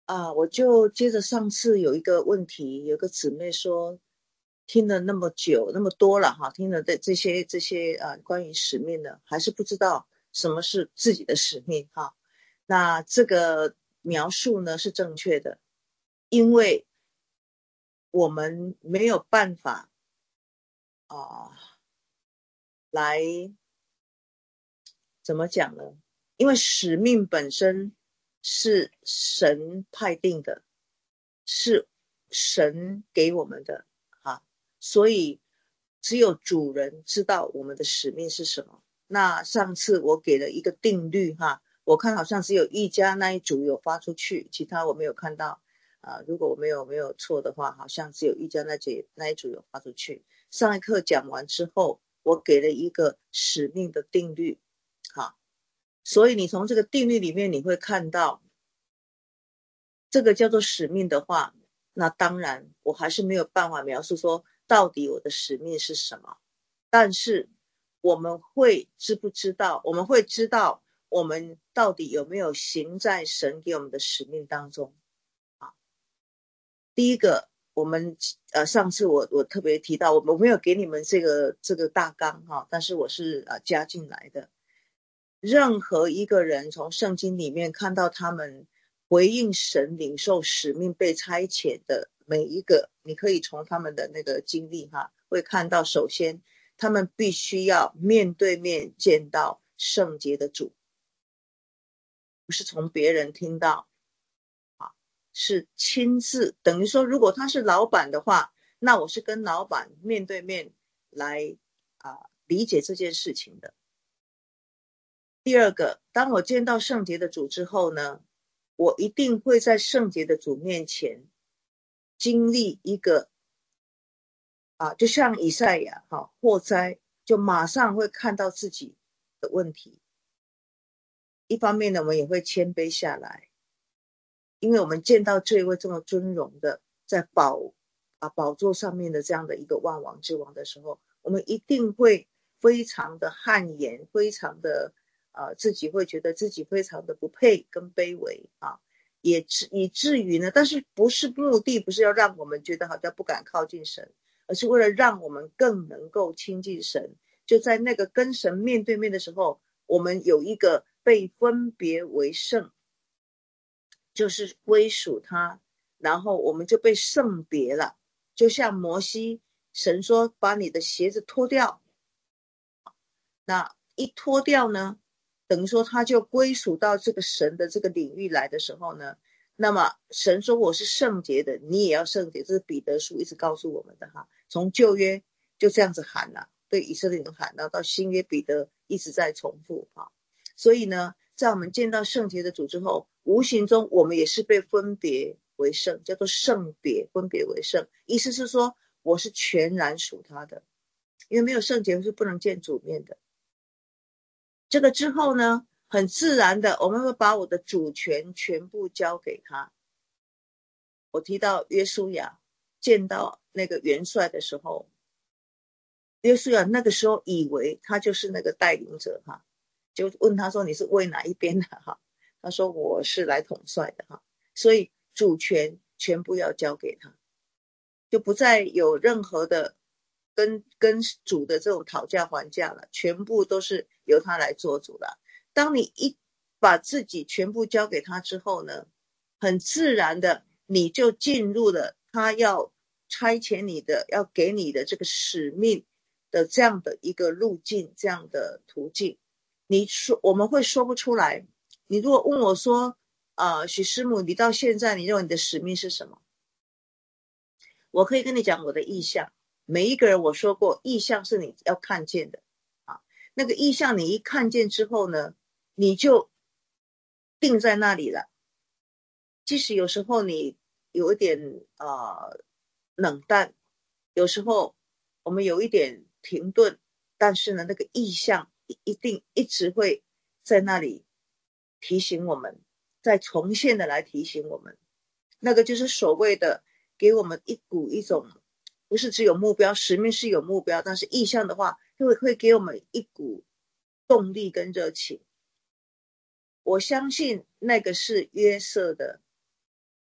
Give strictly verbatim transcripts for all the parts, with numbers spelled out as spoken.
啊，我就接着上次有一个问题，有个姊妹说，听了那么久，那么多了哈，听了的这些这些呃关于使命的，还是不知道什么是自己的使命哈。那这个描述呢是正确的，因为我们没有办法啊、呃来怎么讲呢？因为使命本身是神派定的，是神给我们的哈，所以只有主人知道我们的使命是什么。那上次我给了一个定律哈，我看好像只有一家那一组有发出去，其他我没有看到啊、呃如果我没有没有错的话，好像只有一家那节那一组有发出去。上一课讲完之后，我给了一个使命的定律，好，所以你从这个定律里面你会看到，这个叫做使命的话，那当然我还是没有办法描述说到底我的使命是什么。但是我们会知不知道，我们会知道我们到底有没有行在神给我们的使命当中啊？第一个，我们呃上次我我特别提到，我们没有给你们这个这个大纲哈，但是我是呃加进来的。任何一个人从圣经里面看到他们回应神、领受使命、被差遣的每一个，你可以从他们的那个经历哈，会看到，首先他们必须要面对面见到圣洁的主，不是从别人听到啊，是亲自，等于说，如果他是老板的话，那我是跟老板面对面来啊理解这件事情的。第二个，当我见到圣洁的主之后呢，我一定会在圣洁的主面前经历一个啊，就像以赛亚哈祸灾，就马上会看到自己的问题。一方面呢，我们也会谦卑下来，因为我们见到这一位这么尊荣的在宝啊宝座上面的这样的一个万王之王的时候，我们一定会非常的汗颜，非常的呃自己会觉得自己非常的不配跟卑微啊，也至以至于呢，但是不是目的不是要让我们觉得好像不敢靠近神，而是为了让我们更能够亲近神。就在那个跟神面对面的时候，我们有一个被分别为圣，就是归属他，然后我们就被圣别了。就像摩西，神说把你的鞋子脱掉，那一脱掉呢，等于说他就归属到这个神的这个领域来的时候呢，那么神说我是圣洁的，你也要圣洁，这是彼得书一直告诉我们的哈。从旧约就这样子喊了，对以色列人喊，然后到新约彼得一直在重复哈。所以呢，在我们见到圣洁的主之后，无形中我们也是被分别为圣，叫做圣别，分别为圣，意思是说我是全然属他的，因为没有圣洁是不能见主面的。这个之后呢，很自然的我们会把我的主权全部交给他。我提到约书亚见到那个元帅的时候，约书亚那个时候以为他就是那个带领者哈，就问他说你是为哪一边的哈？他说我是来统帅的哈，所以主权全部要交给他，就不再有任何的跟跟主的这种讨价还价了，全部都是由他来做主了。当你一把自己全部交给他之后呢，很自然的你就进入了他要差遣你的，要给你的这个使命的这样的一个路径，这样的途径。你说我们会说不出来。你如果问我说呃，许师母，你到现在你认为你的使命是什么？我可以跟你讲我的意向，每一个人我说过，意向是你要看见的啊。那个意向你一看见之后呢，你就定在那里了。即使有时候你有一点呃冷淡，有时候我们有一点停顿，但是呢，那个意向一定一直会在那里提醒我们，再重现的来提醒我们。那个就是所谓的给我们一股一种，不是只有目标，使命是有目标，但是意向的话就会会给我们一股动力跟热情。我相信那个是约瑟的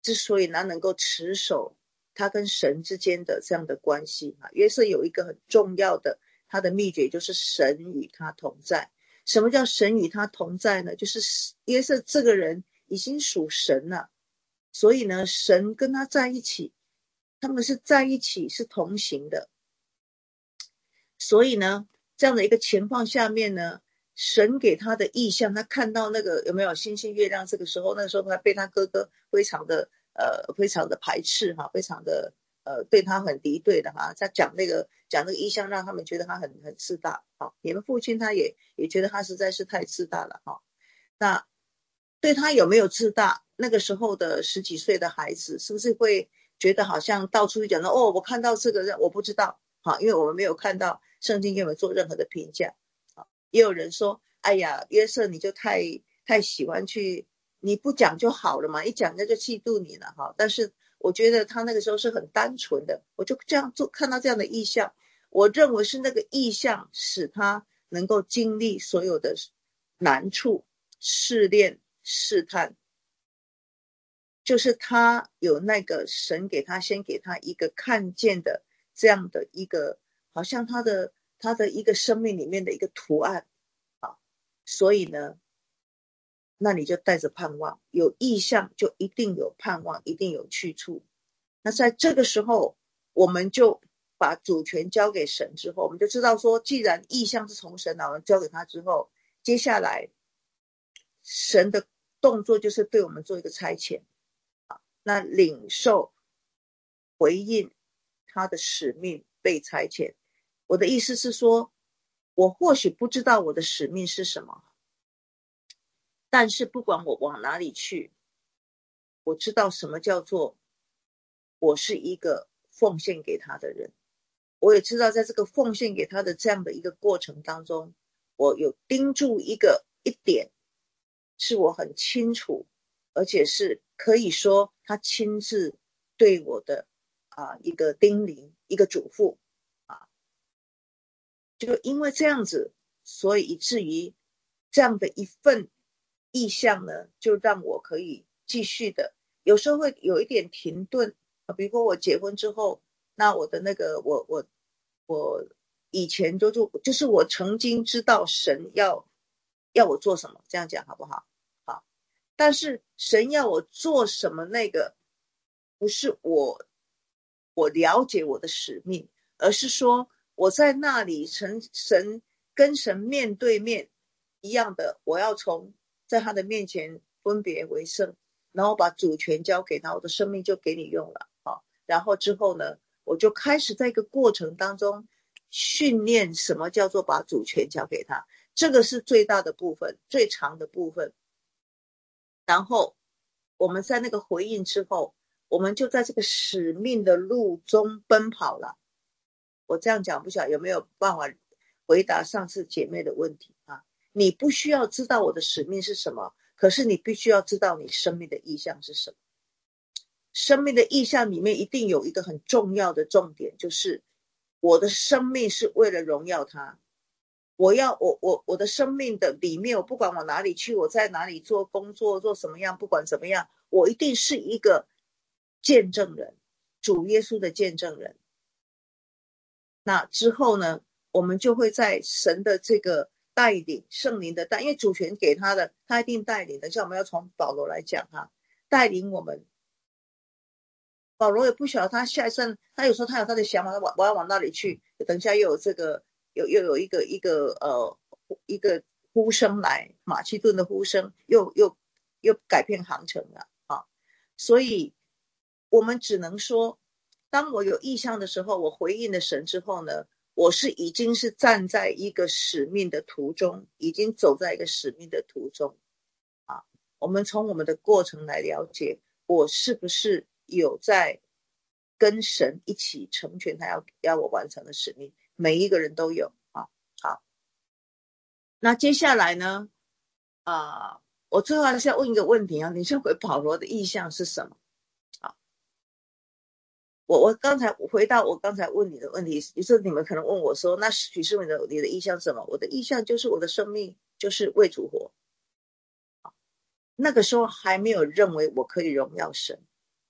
之所以他能够持守他跟神之间的这样的关系啊，约瑟有一个很重要的他的秘诀，就是神与他同在。什么叫神与他同在呢？就是约瑟这个人已经属神了，所以呢神跟他在一起，他们是在一起，是同行的。所以呢这样的一个情况下面呢，神给他的意象，他看到那个有没有星星月亮，这个时候那个时候他被他哥哥非常的呃非常的排斥哈，非常的呃对他很敌对的哈，他讲那个讲那个意象，让他们觉得他很很自大。好，你们父亲他也也觉得他实在是太自大了哈。那对他有没有自大？那个时候的十几岁的孩子是不是会觉得好像到处讲到哦，我看到这个人我不知道，好，因为我们没有看到圣经有没有做任何的评价。也有人说，哎呀，约瑟你就太太喜欢去，你不讲就好了嘛，一讲那就嫉妒你了哈。但是我觉得他那个时候是很单纯的，我就这样做，看到这样的意象，我认为是那个意象使他能够经历所有的难处、试炼、试探，就是他有那个神给他先给他一个看见的这样的一个，好像他的他的一个生命里面的一个图案啊，所以呢，那你就带着盼望，有意向就一定有盼望，一定有去处。那在这个时候，我们就把主权交给神之后，我们就知道说，既然意向是从神来，我们交给他之后，接下来神的动作就是对我们做一个差遣。那领受回应他的使命被差遣。我的意思是说，我或许不知道我的使命是什么，但是不管我往哪里去，我知道什么叫做我是一个奉献给他的人。我也知道在这个奉献给他的这样的一个过程当中，我有盯住一个一点是我很清楚，而且是可以说他亲自对我的啊一个叮咛，一个嘱咐啊，就因为这样子，所以以至于这样的一份意向呢，就让我可以继续的，有时候会有一点停顿啊，比如说我结婚之后，那我的那个我我我以前就就就是我曾经知道神要要我做什么，这样讲好不好？好，但是神要我做什么，那个不是我我了解我的使命，而是说我在那里神神跟神面对面一样的，我要从在他的面前分别为圣，然后把主权交给他，我的生命就给你用了啊。然后之后呢，我就开始在一个过程当中训练什么叫做把主权交给他，这个是最大的部分，最长的部分。然后我们在那个回应之后，我们就在这个使命的路中奔跑了。我这样讲不晓得有没有办法回答上次姐妹的问题啊？你不需要知道我的使命是什么，可是你必须要知道你生命的意向是什么。生命的意向里面一定有一个很重要的重点，就是我的生命是为了荣耀他。我要我我我的生命的里面，我不管往哪里去，我在哪里做工作，做什么样，不管怎么样，我一定是一个见证人，主耶稣的见证人。那之后呢，我们就会在神的这个带领，圣灵的带，因为主权给他的，他一定带领的。像我们要从保罗来讲哈，带领我们。保罗也不晓得他下一站，他有时候他有他的想法，我我要往那里去。等一下又有这个，又又有一个一个呃一个呼声来，马其顿的呼声又又又改变航程了啊！所以我们只能说，当我有意向的时候，我回应了神之后呢，我是已经是站在一个使命的途中，已经走在一个使命的途中啊。我们从我们的过程来了解，我是不是有在跟神一起成全他要要我完成的使命，每一个人都有啊。好，那接下来呢，啊、呃，我最后还是要问一个问题啊，你认为保罗的意向是什么？啊，我我刚才回到我刚才问你的问题，就是你们可能问我说，那许世文的你的意向是什么？我的意向就是我的生命就是为主活。那个时候还没有认为我可以荣耀神，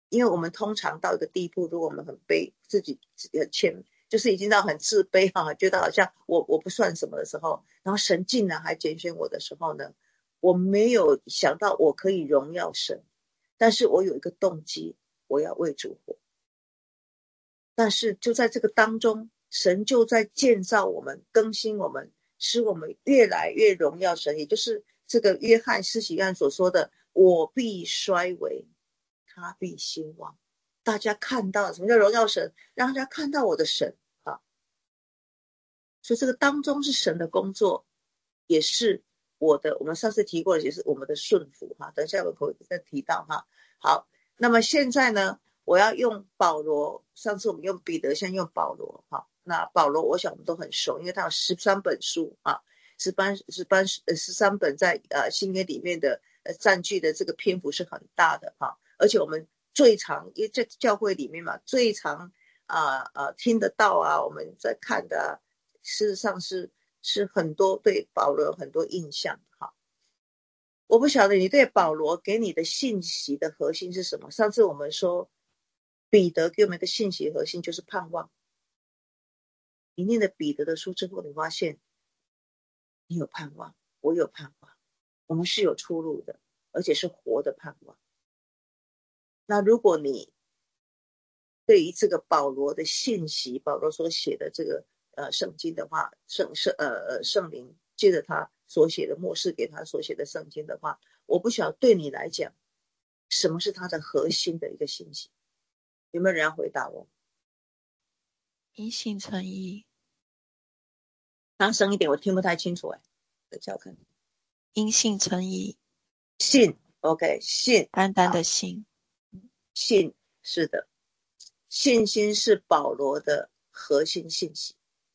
因为我们通常到一个地步，如果我们很卑，自己很谦，就是已经到很自卑哈，觉得好像我我不算什么的时候，然后神竟然还拣选我的时候呢，我没有想到我可以荣耀神，但是我有一个动机，我要为主活。但是就在这个当中，神就在建造我们，更新我们，使我们越来越荣耀神，也就是这个约翰施洗约翰所说的，我必衰微，他必兴旺。大家看到什么叫荣耀神，让大家看到我的神啊！所以这个当中是神的工作，也是我的，我们上次提过的，也是我们的顺服哈。等一下我会再提到哈。好，那么现在呢，我要用保罗，上次我们用彼得，现在用保罗哈。那保罗我想我们都很熟，因为他有十三本书啊，十三十三呃十三本在呃新约里面的呃占据的这个篇幅是很大的哈，而且我们最常因为在教会里面嘛，最常啊呃, 呃听得到啊，我们在看的、啊，事实上是是很多对保罗有很多印象哈。我不晓得你对保罗给你的信息的核心是什么？上次我们说彼得给我们的信息核心就是盼望。你念了彼得的书之后，你发现你有盼望，我有盼望，我们是有出路的，而且是活的盼望。那如果你对于这个保罗的信息，保罗所写的这个呃圣经的话，圣圣呃圣灵借着他所写的末世给他所写的圣经的话，我不晓得对你来讲什么是他的核心的一个信息。有没有人要回答我？ 因信称义。 大声一点，我听不太清楚哎。再叫看。 因信称义。 信 OK 信单单的信。 信是的，信心是保罗的核心信息。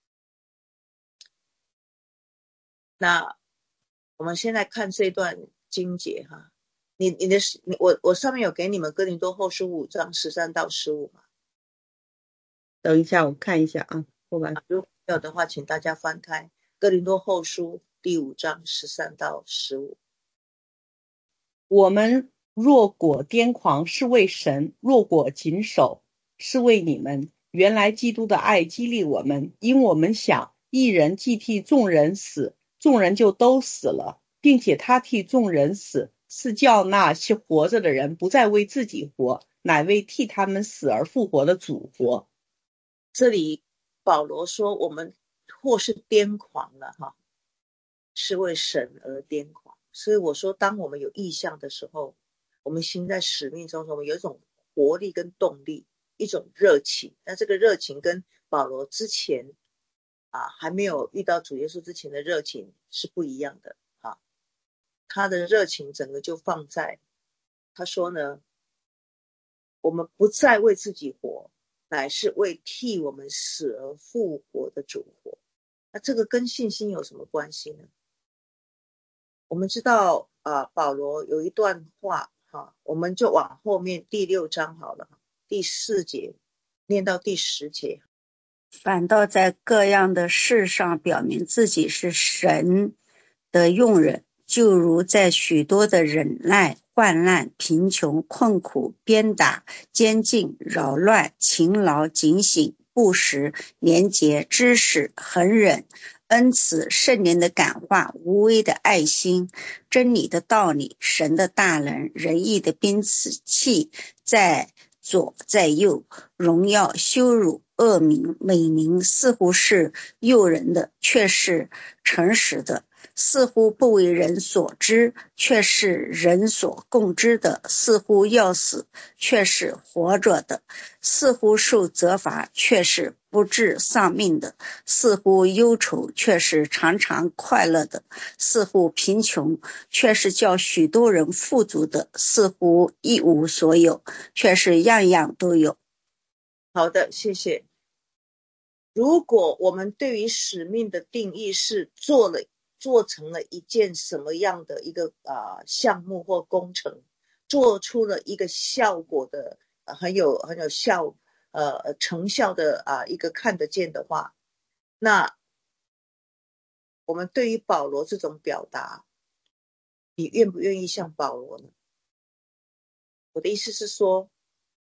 那我们现在看这段经节哈，你你的你我我上面有给你们哥林多后书五章十三到十五嘛？ 等一下我看一下啊，后来如果没有的话，请大家翻开哥林多后书第五章十三到十五。 我们若果癫狂是为神，若果谨守是为你们。原来基督的爱激励我们，因我们想一人既替众人死，众人就都死了，并且他替众人死，是叫那些活着的人不再为自己活，乃为替他们死而复活的主活。 这里保罗说我们或是癫狂了哈，是为神而癫狂。所以我说当我们有意向的时候，我们心在使命中，我们有一种活力跟动力，一种热情。那这个热情跟保罗之前啊还没有遇到主耶稣之前的热情是不一样的啊。他的热情整个就放在他说呢，我们不再为自己活，乃是为替我们死而复活的主活。那这个跟信心有什么关系呢？我们知道啊，保罗有一段话哈，我们就往后面第六章好了，第四节念到第十节。 反倒在各样的事上表明自己是神的用人，就如在许多的忍耐、患难、贫穷、困苦、鞭打、监禁、扰乱、勤劳、警醒、布施、廉洁、知识、恒忍、恩慈、圣灵的感化、无微的爱心、真理的道理、神的大能、仁义的兵器，在左在右，荣耀、羞辱、恶名、美名，似乎是诱人的，却是诚实的；似乎不为人所知，却是人所共知的；似乎要死，却是活着的；似乎受责罚，却是不致丧命的；似乎忧愁，却是常常快乐的；似乎贫穷，却是叫许多人富足的；似乎一无所有，却是样样都有。 好的，谢谢。如果我们对于使命的定义是做了做成了一件什么样的一个呃项目或工程，做出了一个效果的、呃、很有很有效呃成效的啊、呃、一个看得见的话，那我们对于保罗这种表达，你愿不愿意像保罗呢？我的意思是说，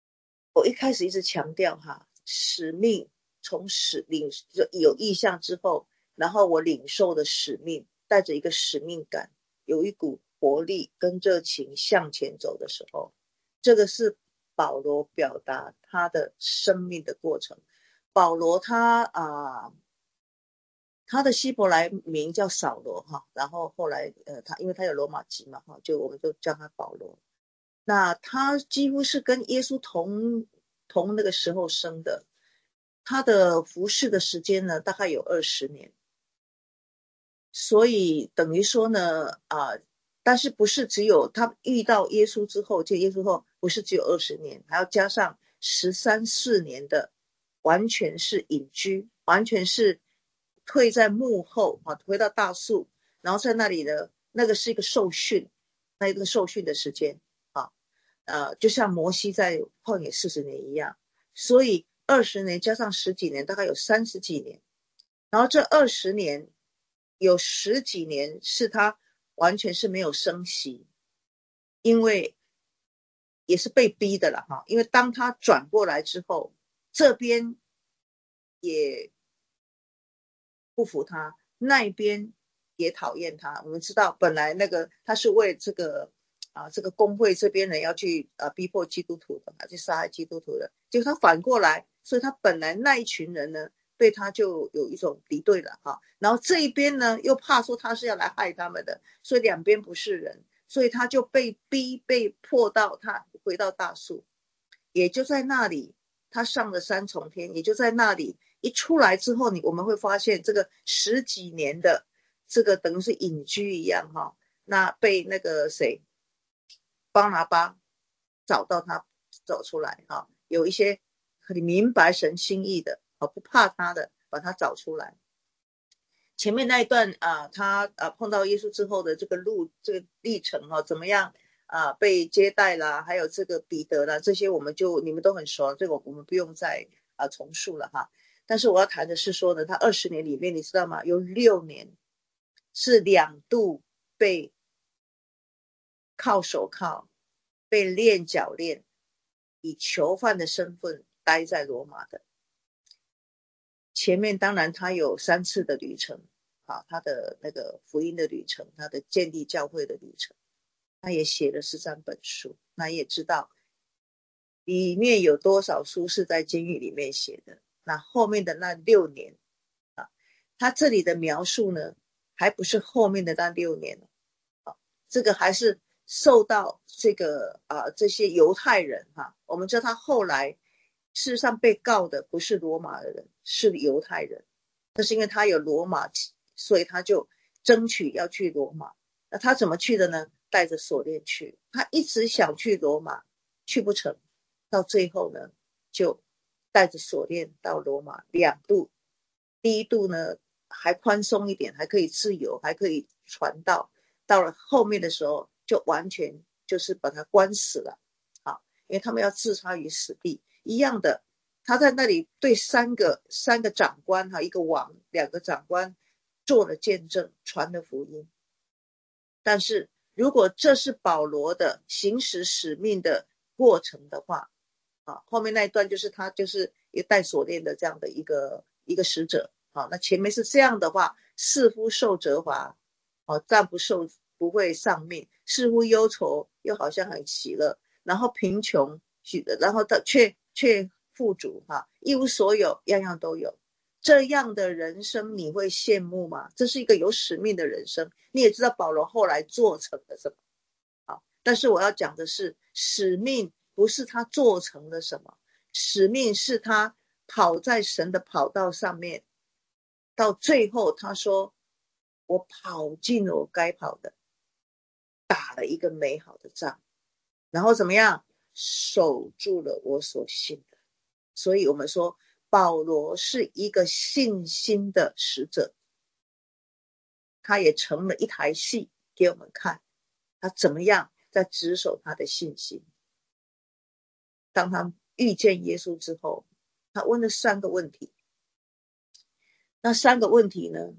我一开始一直强调哈，使命从使领有意向之后，然后我领受的使命，带着一个使命感，有一股活力跟热情向前走的时候，这个是保罗表达他的生命的过程。保罗他啊、呃，他的希伯来名叫扫罗哈，然后后来呃，他因为他有罗马籍嘛哈，就我们就叫他保罗。那他几乎是跟耶稣同同那个时候生的，他的服侍的时间呢大概有二十年，所以等于说呢啊、呃，但是不是只有他遇到耶稣之后，就耶稣后不是只有二十年，还要加上十三四年的完全是隐居，完全是退在幕后啊，回到大树，然后在那里的那个是一个受训，那个受训的时间啊，呃，就像摩西在旷野四十年一样，所以二十年加上十几年，大概有三十几年，然后这二十年有十几年是他完全是没有生息，因为也是被逼的了哈，因为当他转过来之后，这边也不服他，那边也讨厌他。我们知道本来那个他是为这个啊这个公会这边人要去啊逼迫基督徒的，去杀害基督徒的，结果他反过来，所以他本来那一群人呢对他就有一种敌对了哈，然后这一边呢又怕说他是要来害他们的，所以两边不是人，所以他就被逼被迫到他回到大树，也就在那里他上了三重天，也就在那里一出来之后，你我们会发现这个十几年的这个等于是隐居一样哈，那被那个谁巴拿巴找到他走出来哈，有一些很明白神心意的，不怕他的把他找出来。前面那一段啊、呃，他啊碰到耶稣之后的这个路这个历程哈，怎么样啊、呃、被接待啦，还有这个彼得啦，这些我们就你们都很熟，这个我们不用再啊、呃、重述了哈。但是我要谈的是说呢，他二十年里面你知道吗？有六年是两度被铐手铐，被链脚链，以囚犯的身份待在罗马的。前面当然他有三次的旅程啊，他的那个福音的旅程，他的建立教会的旅程，他也写了十三本书，那也知道里面有多少书是在监狱里面写的。那后面的那六年啊，他这里的描述呢还不是后面的那六年啊，这个还是受到这个啊这些犹太人哈、啊，我们知道他后来事实上被告的不是罗马的人，是犹太人，但是因为他有罗马，所以他就争取要去罗马。那他怎么去的呢？带着锁链去，他一直想去罗马，去不成，到最后呢就带着锁链到罗马两度，第一度呢还宽松一点，还可以自由，还可以传道，到了后面的时候就完全就是把他关死了，好，因为他们要置他于死地。一样的，他在那里对三个三个长官哈，一个王，两个长官做了见证，传了福音。但是如果这是保罗的行使使命的过程的话啊，后面那一段就是他就是一个带锁链的这样的一个一个使者啊，那前面是这样的话，似乎受责罚啊，但不受不会丧命，似乎忧愁又好像很喜乐，然后贫穷然后他却却富足哈，一无所有，样样都有。这样的人生你会羡慕吗？这是一个有使命的人生。你也知道保罗后来做成了什么啊？但是我要讲的是，使命不是他做成了什么，使命是他跑在神的跑道上面，到最后他说我跑尽了我该跑的，打了一个美好的仗，然后怎么样守住了我所信的。所以我们说保罗是一个信心的使者，他也成了一台戏给我们看，他怎么样在执守他的信心。当他遇见耶稣之后，他问了三个问题，那三个问题呢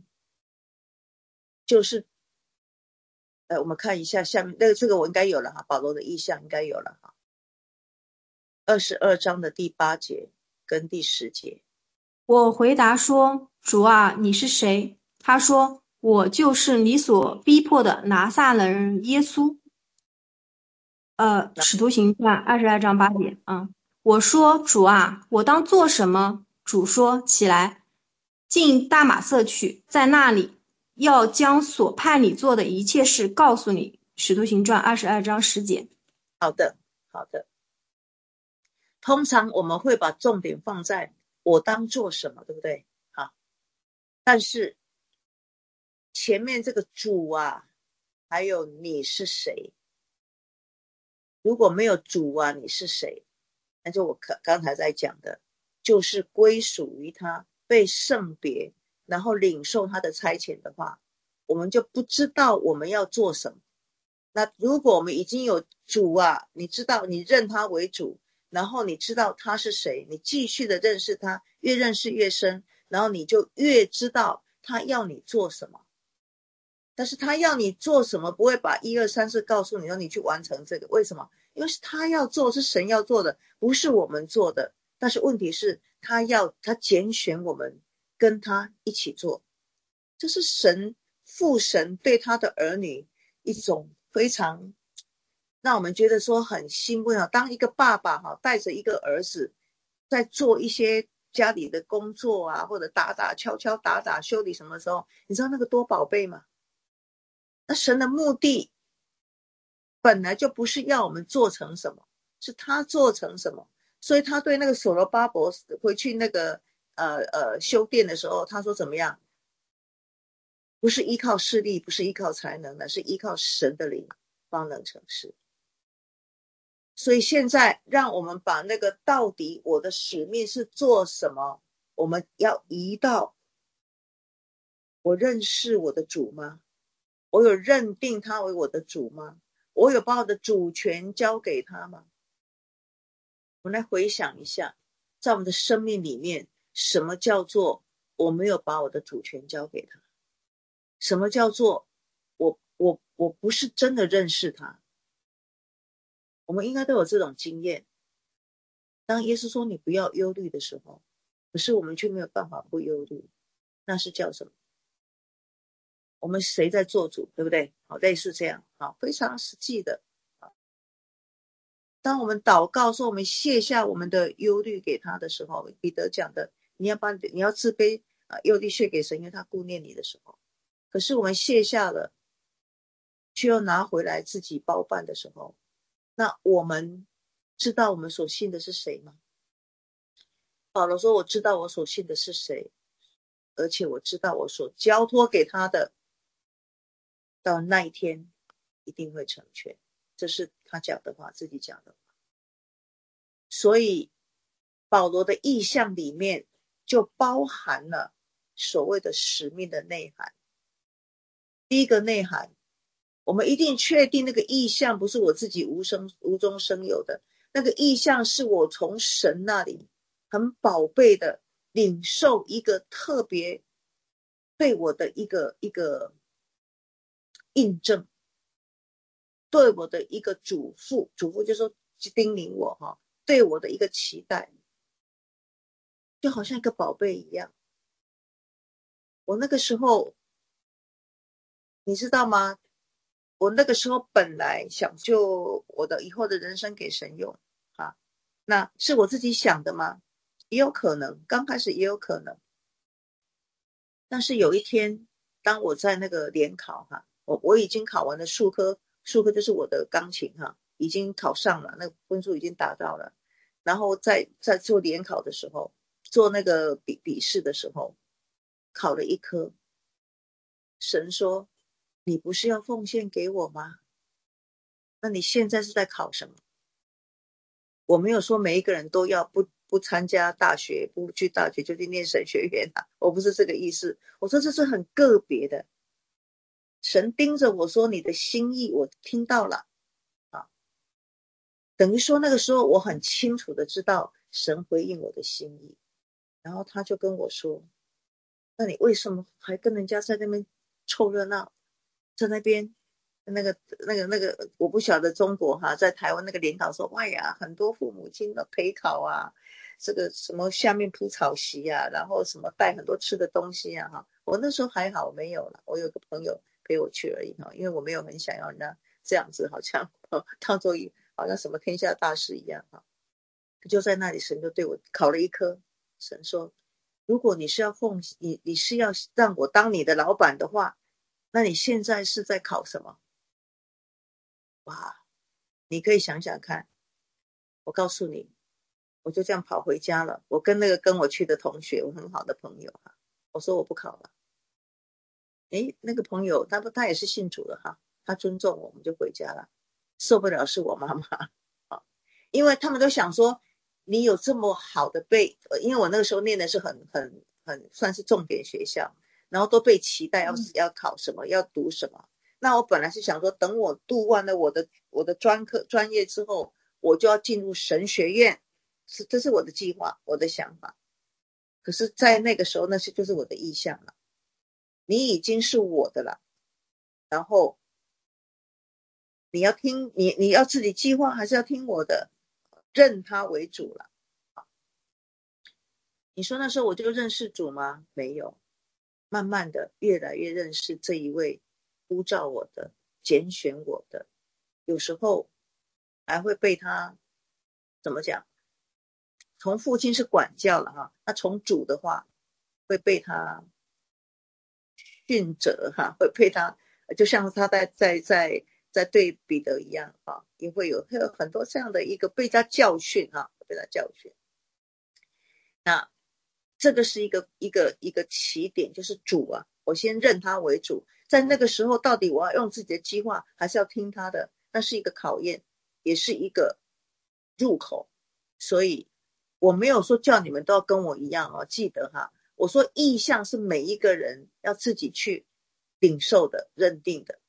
就是呃，我们看一下下面那个，这个我应该有了哈，保罗的意象应该有了哈。 二十二章的第八节跟第十节。 我回答说，主啊，你是谁？他说，我就是你所逼迫的拿撒勒人耶稣。呃，使徒行传二十二章八节。嗯，我说，主啊，我当做什么？主说，起来，进大马色去，在那里要将所派你做的一切事告诉你。使徒行传二十二章十节。 好的，好的。通常我们会把重点放在我当做什么，对不对？好，但是前面这个主啊，还有你是谁？如果没有主啊，你是谁？那就我刚才在讲的，就是归属于他，被圣别，然后领受他的差遣的话，我们就不知道我们要做什么。那如果我们已经有主啊，你知道你认他为主，然后你知道他是谁，你继续的认识他，越认识越深，然后你就越知道他要你做什么。但是他要你做什么，不会把一二三四告诉你，让你去完成这个。为什么？因为是他要做，是神要做的，不是我们做的。但是问题是他要他拣选我们跟他一起做，这是神父神对他的儿女一种非常让我们觉得说很欣慰啊。当一个爸爸哈带着一个儿子在做一些家里的工作啊，或者打打敲敲打打修理什么时候，你知道那个多宝贝吗？那神的目的本来就不是要我们做成什么，是他做成什么。所以他对那个所罗巴伯回去那个呃呃修殿的时候，他说怎么样？不是依靠势力，不是依靠才能的，是依靠神的灵方能成事。所以现在让我们把那个到底我的使命是做什么，我们要移到我认识我的主吗？我有认定他为我的主吗？我有把我的主权交给他吗？我们来回想一下，在我们的生命里面，什么叫做我没有把我的主权交给他？什么叫做我我我不是真的认识他？我们应该都有这种经验。当耶稣说你不要忧虑的时候，可是我们却没有办法不忧虑，那是叫什么？我们谁在做主，对不对？好，类似这样，好，非常实际的。当我们祷告说我们卸下我们的忧虑给他的时候，彼得讲的，你要把你要自卑啊，忧虑卸给神，因为他顾念你的时候。可是我们卸下了，却又拿回来自己包办的时候，那我们知道我们所信的是谁吗？保罗说，我知道我所信的是谁，而且我知道我所交托给他的，到那一天一定会成全。这是他讲的话，自己讲的话。所以保罗的意象里面就包含了所谓的使命的内涵。第一个内涵，我们一定确定那个意象不是我自己无生无中生有的，那个意象是我从神那里很宝贝的领受一个特别对我的一个一个印证，对我的一个嘱咐，嘱咐就是说叮咛我哈，对我的一个期待，就好像一个宝贝一样。我那个时候你知道吗？我那个时候本来想就我的以后的人生给神用啊，那是我自己想的吗？也有可能，刚开始也有可能。但是有一天，当我在那个联考哈，我我已经考完了数科，数科就是我的钢琴哈，已经考上了，那个分数已经达到了。然后在在做联考的时候，做那个笔笔试的时候，考了一科，神说，你不是要奉献给我吗？那你现在是在考什么？我没有说每一个人都要不不参加大学，不去大学就去念神学院啊，我不是这个意思。我说这是很个别的。神盯着我说你的心意我听到了啊，等于说那个时候我很清楚的知道神回应我的心意。然后他就跟我说，那你为什么还跟人家在那边凑热闹，在那边那个那个那个，我不晓得中国哈，在台湾那个联考说，哇呀，很多父母亲的陪考啊，这个什么下面铺草席啊，然后什么带很多吃的东西啊哈。我那时候还好没有了，我有个朋友陪我去而已哈，因为我没有很想要那这样子，好像当做一好像什么天下大事一样哈。就在那里，神就对我考了一科，神说，如果你是要奉你你是要让我当你的老板的话，那你现在是在考什么？哇，你可以想想看，我告诉你，我就这样跑回家了。我跟那个跟我去的同学，我很好的朋友哈，我说我不考了。诶，那个朋友他不他也是信主的哈，他尊重我，我们就回家了。受不了是我妈妈啊，因为他们都想说你有这么好的背，因为我那个时候念的是很很很算是重点学校，然后都被期待要要考什么，要读什么。那我本来是想说，等我读完了我的我的专科专业之后，我就要进入神学院，是这是我的计划，我的想法。可是，在那个时候，那是就是我的意向了。你已经是我的了，然后你要听你你要自己计划，还是要听我的，认他为主了。你说那时候我就认识主吗？没有，慢慢的越来越认识这一位呼召我的、拣选我的，有时候还会被他怎么讲？从父亲是管教了哈，那从主的话会被他训责哈，会被他就像他在在在在对彼得一样啊，也会有会有很多这样的一个被他教训哈，被他教训。那这个是一个一个一个起点，就是主啊，我先认他为主，在那个时候到底我要用自己的计划，还是要听他的？那是一个考验，也是一个入口。所以我没有说叫你们都要跟我一样哦，记得哈，我说意向是每一个人要自己去领受的、认定的。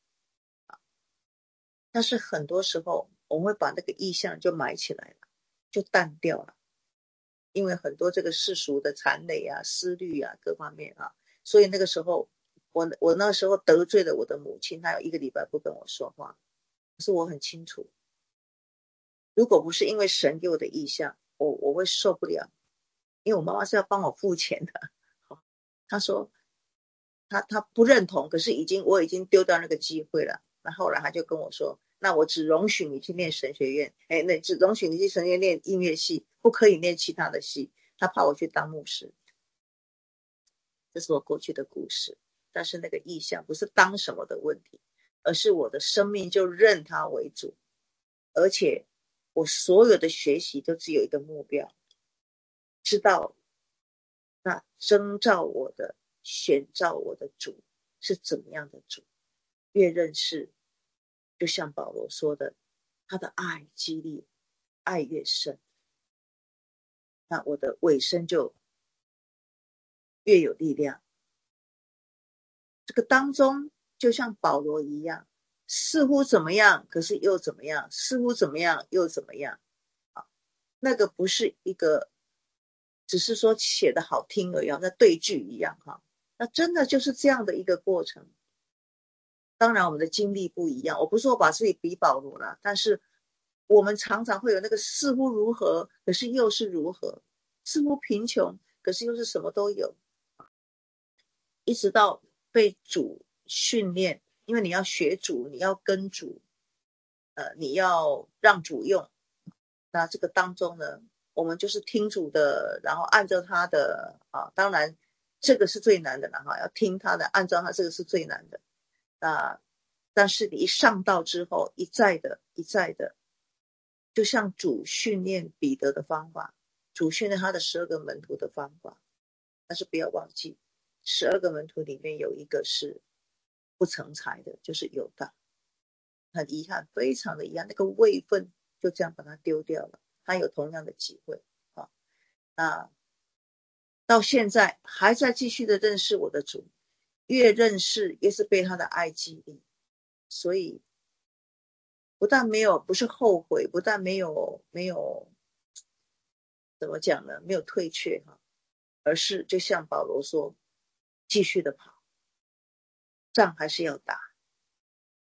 但是很多时候我们会把那个意向就埋起来了，就淡掉了。因为很多这个世俗的缠累啊、思虑啊各方面啊，所以那个时候我我那个时候得罪了我的母亲，她有一个礼拜不跟我说话。可是我很清楚，如果不是因为神给我的意向，我我会受不了。因为我妈妈是要帮我付钱的，她说她她不认同，可是已经我已经丢掉那个机会了。那后来她就跟我说，那我只容许你去念神学院，哎，那只容许你去神学院念音乐系，不可以念其他的系。他怕我去当牧师，这是我过去的故事。但是那个意向不是当什么的问题，而是我的生命就认他为主，而且我所有的学习都只有一个目标，知道那征召我的、选召我的主是怎么样的主。越认识，就像保罗说的，他的爱激励，爱越深，那我的尾声就越有力量。这个当中就像保罗一样，似乎怎么样，可是又怎么样，似乎怎么样又怎么样啊？那个不是一个只是说写的好听而已，那对句一样哈。那真的就是这样的一个过程。当然我们的经历不一样，我不是说把自己比保罗了，但是我们常常会有那个似乎如何，可是又是如何，似乎贫穷，可是又是什么都有，一直到被主训练，因为你要学主，你要跟主，呃，你要让主用。那这个当中呢，我们就是听主的，然后按照他的啊，当然这个是最难的了哈，要听他的，按照他这个是最难的。啊，但是你一上道之后，一再的一再的，就像主训练彼得的方法，主训练他的十二个门徒的方法。但是不要忘记，十二个门徒里面有一个是不成才的，就是犹大。很遗憾，非常的遗憾，那个位分就这样把他丢掉了。他有同样的机会啊，那到现在还在继续的认识我的主，越认识越是被他的爱激励。所以不但没有不是后悔，不但没有没有怎么讲呢，没有退却哈，而是就像保罗说，继续的跑，仗还是要打，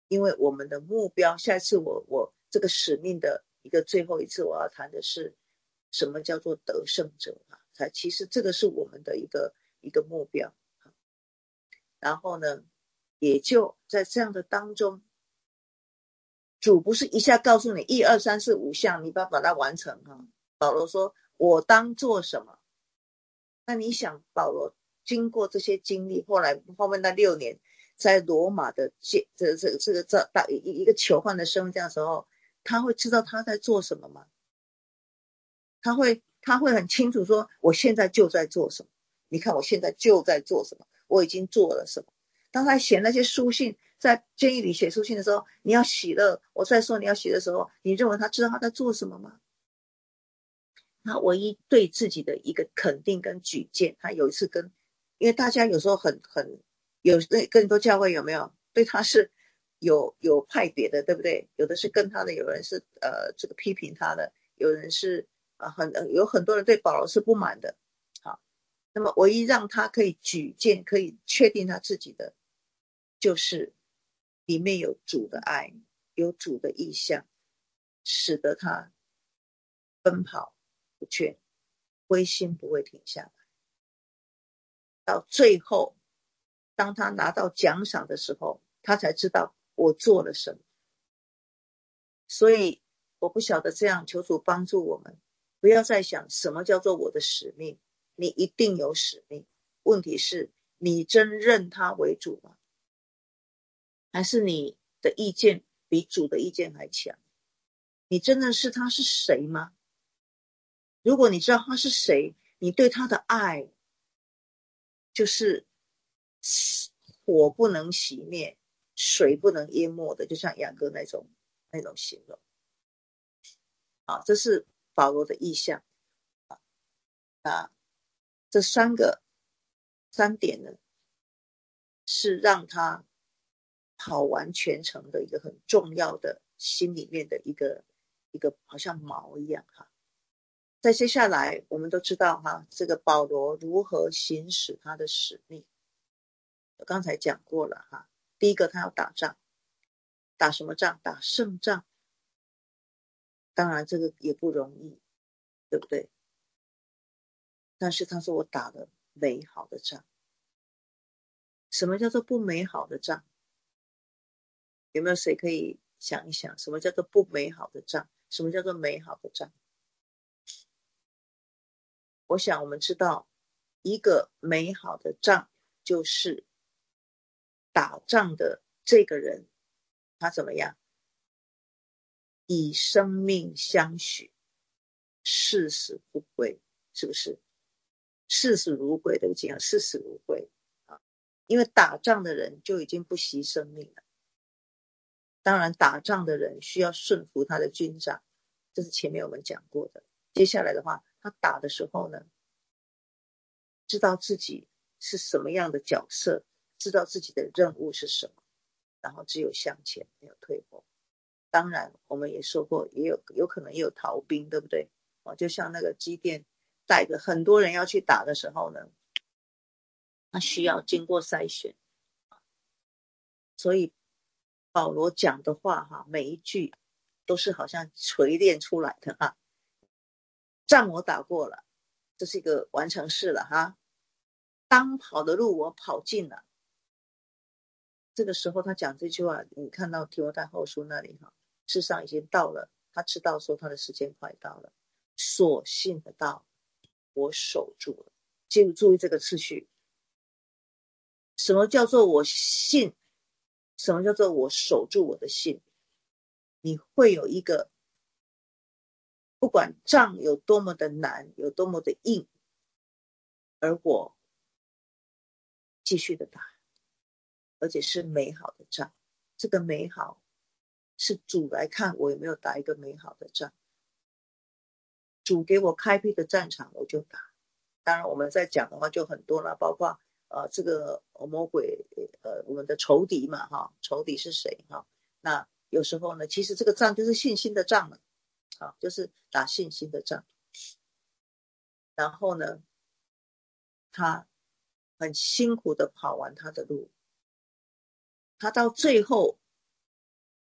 因为我们的目标，下一次我我这个使命的一个最后一次我要谈的是什么叫做得胜者啊？才其实这个是我们的一个一个目标。然后呢，也就在这样的当中，主不是一下告诉你一二三四五项，你把把它完成哈。保罗说我当做什么？那你想保罗经过这些经历，后来后面那六年在罗马的这这这这个这大一个囚犯的身份的时候，他会知道他在做什么吗？他会他会很清楚说我现在就在做什么，你看我现在就在做什么，我已经做了什么。当他写那些书信，在监狱里写书信的时候，你要喜乐，我在说你要喜乐的时候，你认为他知道他在做什么吗？他唯一对自己的一个肯定跟举荐，他有一次跟，因为大家有时候很很有更多教会有没有对他是有有派别的，对不对？有的是跟他的，有人是呃这个批评他的，有人是呃很有很多人对保罗是不满的。好，那么唯一让他可以举荐，可以确定他自己的，就是里面有主的爱，有主的意向，使得他奔跑不倦，灰心不会停下来。到最后，当他拿到奖赏的时候，他才知道我做了什么。所以我不晓得这样，求主帮助我们，不要再想什么叫做我的使命，你一定有使命。问题是你真认他为主吗？还是你的意见比主的意见还强？你真的是他是谁吗？如果你知道他是谁，你对他的爱就是火不能熄灭，水不能淹没的，就像雅各那种那种形容。啊，这是保罗的意象。啊，这三个三点呢，是让他跑完全程的一个很重要的心里面的一个一个好像锚一样哈。再接下来我们都知道哈，这个保罗如何行使他的使命，我刚才讲过了哈。第一个他要打仗，打什么仗？打胜仗。当然这个也不容易，对不对？但是他说我打了美好的仗。什么叫做不美好的仗？有没有谁可以想一想，什么叫做不美好的仗？什么叫做美好的仗？我想我们知道，一个美好的仗就是打仗的这个人他怎么样？以生命相许，视死不归，是不是？视死如归，对不起啊，视死如归啊！因为打仗的人就已经不惜生命了。当然，打仗的人需要顺服他的军长，这是前面我们讲过的。接下来的话，他打的时候呢，知道自己是什么样的角色，知道自己的任务是什么，然后只有向前，没有退后。当然，我们也说过，也有有可能也有逃兵，对不对？哦，就像那个基甸带着很多人要去打的时候呢，他需要经过筛选，所以保罗讲的话哈，每一句都是好像锤炼出来的哈。仗我打过了，这是一个完成式了哈。当跑的路我跑尽了。这个时候他讲这句话，你看到提摩太后书那里哈，事实上已经到了，他知道说他的时间快到了。所信的道我守住了。记住注意这个次序。什么叫做我信？什么叫做我守住我的信？你会有一个，不管仗有多么的难，有多么的硬，而我继续的打，而且是美好的仗。这个美好是主来看我有没有打一个美好的仗。主给我开辟的战场我就打。当然我们在讲的话就很多了，包括呃这个魔鬼呃我们的仇敌嘛哈，仇敌是谁哈？那有时候呢，其实这个仗就是信心的仗了，好，就是打信心的仗。然后呢，他很辛苦的跑完他的路，他到最后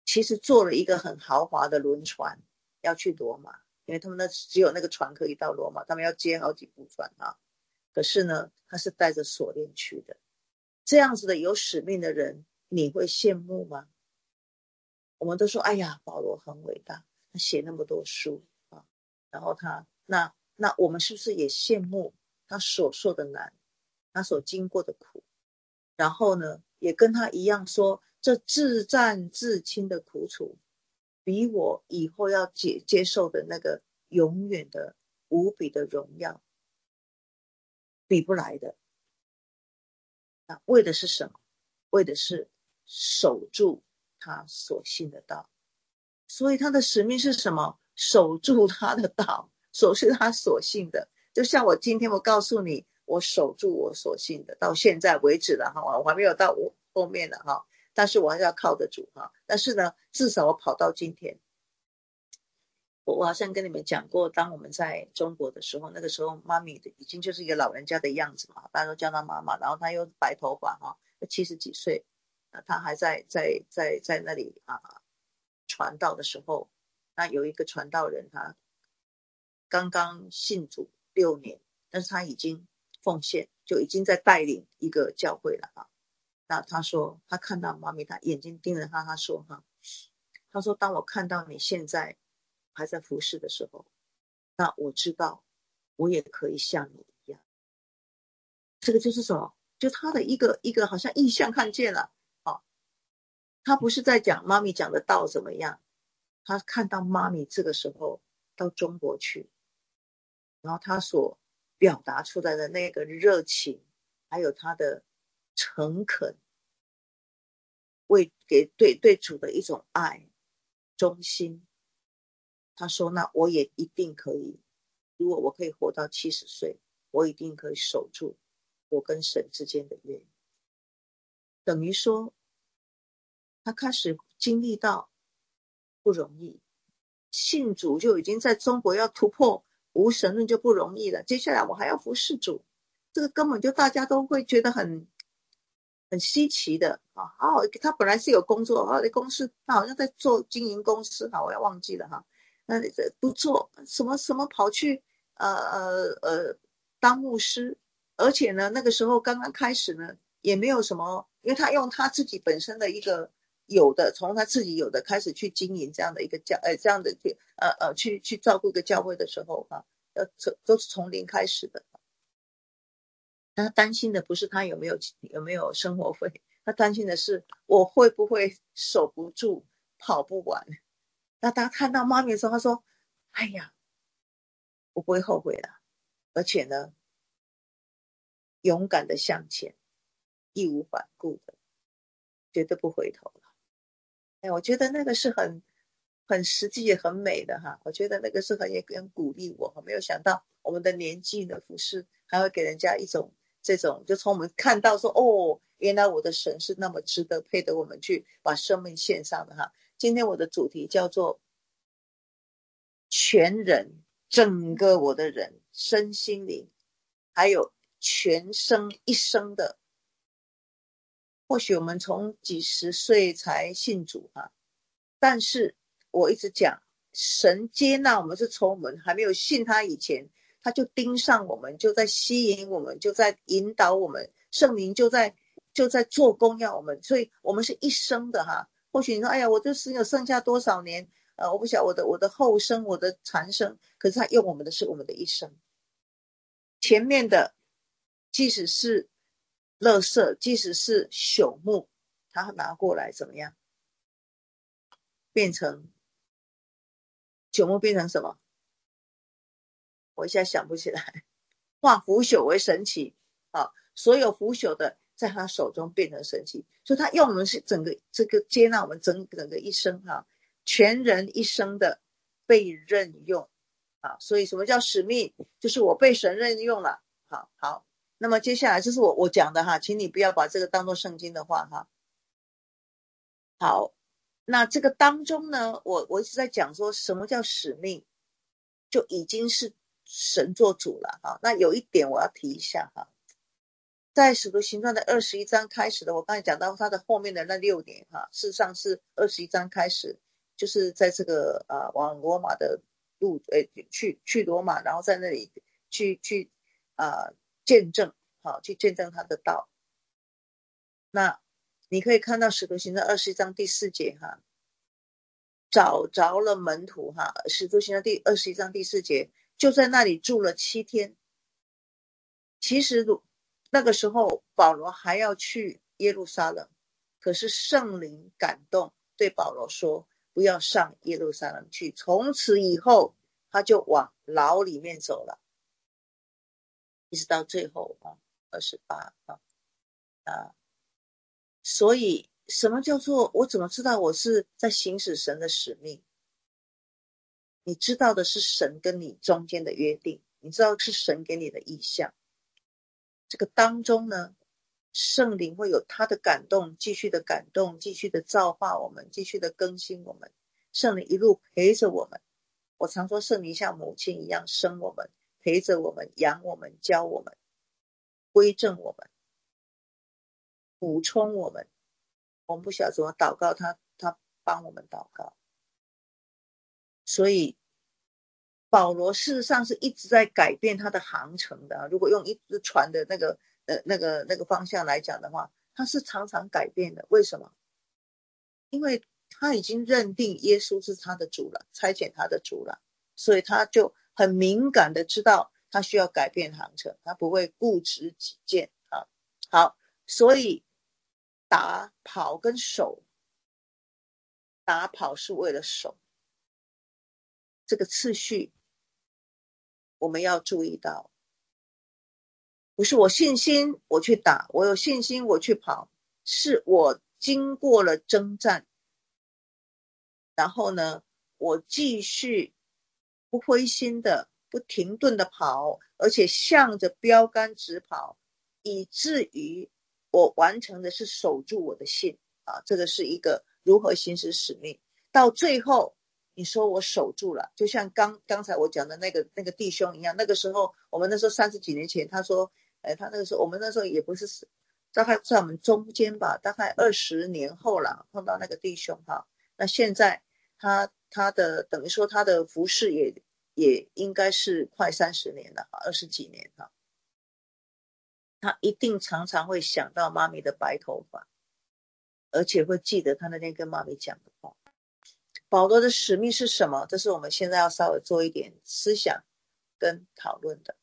其实做了一个很豪华的轮船要去罗马，因为他们那只有那个船可以到罗马，他们要接好几部船啊。可是呢，他是带着锁链去的。这样子的有使命的人，你会羡慕吗？我们都说，哎呀，保罗很伟大，他写那么多书啊，然后他那那我们是不是也羡慕他所受的难，他所经过的苦？然后呢，也跟他一样说，这自战自亲的苦楚，比我以后要接接受的那个永远的无比的荣耀比不来的。那为的是什么？为的是守住他所信的道。所以他的使命是什么？守住他的道，守是他所信的。就像我今天我告诉你，我守住我所信的，到现在为止了哈，我还没有到我后面的哈，但是我还是要靠得住哈。但是呢，至少我跑到今天。我我好像跟你们讲过，当我们在中国的时候，那个时候妈咪已经就是一个老人家的样子嘛，大家都叫她妈妈，然后她又白头发哈，七十几岁，她还在在在在那里啊传道的时候，那有一个传道人，他刚刚信主六年，但是他已经奉献，就已经在带领一个教会了啊。那他说，他看到妈咪，他眼睛盯着他，他说哈，他说当我看到你现在还在服侍的时候，那我知道我也可以像你一样。这个就是什么？就他的一个一个好像意象看见了啊。他不是在讲妈咪讲的道怎么样，他看到妈咪这个时候到中国去，然后他所表达出来的那个热情，还有他的诚恳，为给对对主的一种爱忠心。他说那我也一定可以，如果我可以活到七十岁，我一定可以守住我跟神之间的约。等于说他开始经历到不容易，信主就已经在中国要突破无神论就不容易了，接下来我还要服侍主，这个根本就大家都会觉得很很稀奇的啊！好，他本来是有工作啊，公司他好像在做经营公司哈，我要忘记了哈。那不做什么什么跑去呃呃呃当牧师，而且呢那个时候刚刚开始呢也没有什么，因为他用他自己本身的一个有的，从他自己有的开始去经营这样的一个教呃这样的去呃呃去去照顾一个教会的时候啊，呃都是从零开始的。他担心的不是他有没有有没有生活费，他担心的是我会不会守不住，跑不完。那他看到妈咪的时候，他说：“哎呀，我不会后悔了，而且呢，勇敢的向前，义无反顾的，绝对不回头了。”哎，我觉得那个是很很实际也很美的哈。我觉得那个是很也很鼓励我。我没有想到我们的年纪的服侍还会给人家一种这种，就从我们看到说，哦，原来我的神是那么值得配得我们去把生命献上的哈。今天我的主题叫做全人，整个我的人身心灵还有全生一生的。或许我们从几十岁才信主哈，但是我一直讲神接纳我们是从我们还没有信他以前，他就盯上我们，就在吸引我们，就在引导我们，圣灵就在就在做工要我们，所以我们是一生的哈。或许你说哎呀我这是有剩下多少年呃，我不晓得我的我的后生我的残生，可是他用我们的是我们的一生。前面的即使是垃圾，即使是朽木，他拿过来怎么样变成朽木，变成什么？我一下想不起来。化腐朽为神奇啊！所有腐朽的在他手中变成神奇，所以他用我们是整个这个接纳我们整整个一生啊，全人一生的被任用啊。所以什么叫使命？就是我被神任用了。好好，那么接下来这是我我讲的哈，请你不要把这个当作圣经的话哈。好，那这个当中呢，我我一直在讲说什么叫使命，就已经是神做主了哈。那有一点我要提一下哈， 在使徒行传的二十一章开始的，我刚才讲到他的后面的那六年哈，事实上是二十一章开始，就是在这个啊往罗马的路，诶去去罗马，然后在那里去去啊见证，好去见证他的道。那你可以看到使徒行传二十一章第四节哈，找着了门徒哈，使徒行传第二十一章第四节，就在那里住了七天。其实那个时候保罗还要去耶路撒冷，可是圣灵感动对保罗说不要上耶路撒冷去，从此以后他就往牢里面走了，一直到最后啊二十八啊啊，所以什么叫做我怎么知道我是在行使神的使命？你知道的是神跟你中间的约定，你知道是神给你的意向，这个当中呢圣灵会有他的感动，继续的感动，继续的造化我们，继续的更新我们，圣灵一路陪着我们。我常说圣灵像母亲一样生我们，陪着我们，养我们，教我们，规正我们，补充我们。我们不晓得怎么祷告，他他帮我们祷告。所以保罗事实上是一直在改变他的航程的，如果用一只船的那个呃那个那个方向来讲的话，他是常常改变的。为什么？因为他已经认定耶稣是他的主了，差遣他的主了，所以他就很敏感的知道他需要改变航程，他不会固执己见啊。好，所以打跑跟守，打跑是为了守，这个次序我们要注意到，不是我信心我去打，我有信心我去跑，是我经过了征战，然后呢我继续不灰心的不停顿的跑，而且向着标杆直跑，以至于我完成的是守住我的信啊，这个是一个如何行使使命。到最后你说我守住了，就像刚刚才我讲的那个那个弟兄一样，那个时候我们那时候三十几年前，他说哎，他那个时候我们那时候也不是大概在我们中间吧，大概二十年后了碰到那个弟兄哈，那现在他他的等于说他的服事也也应该是快三十年了，二十几年哈，他一定常常会想到妈咪的白头发，而且会记得他那天跟妈咪讲的话。保罗的使命是什么？这是我们现在要稍微做一点思想跟讨论的。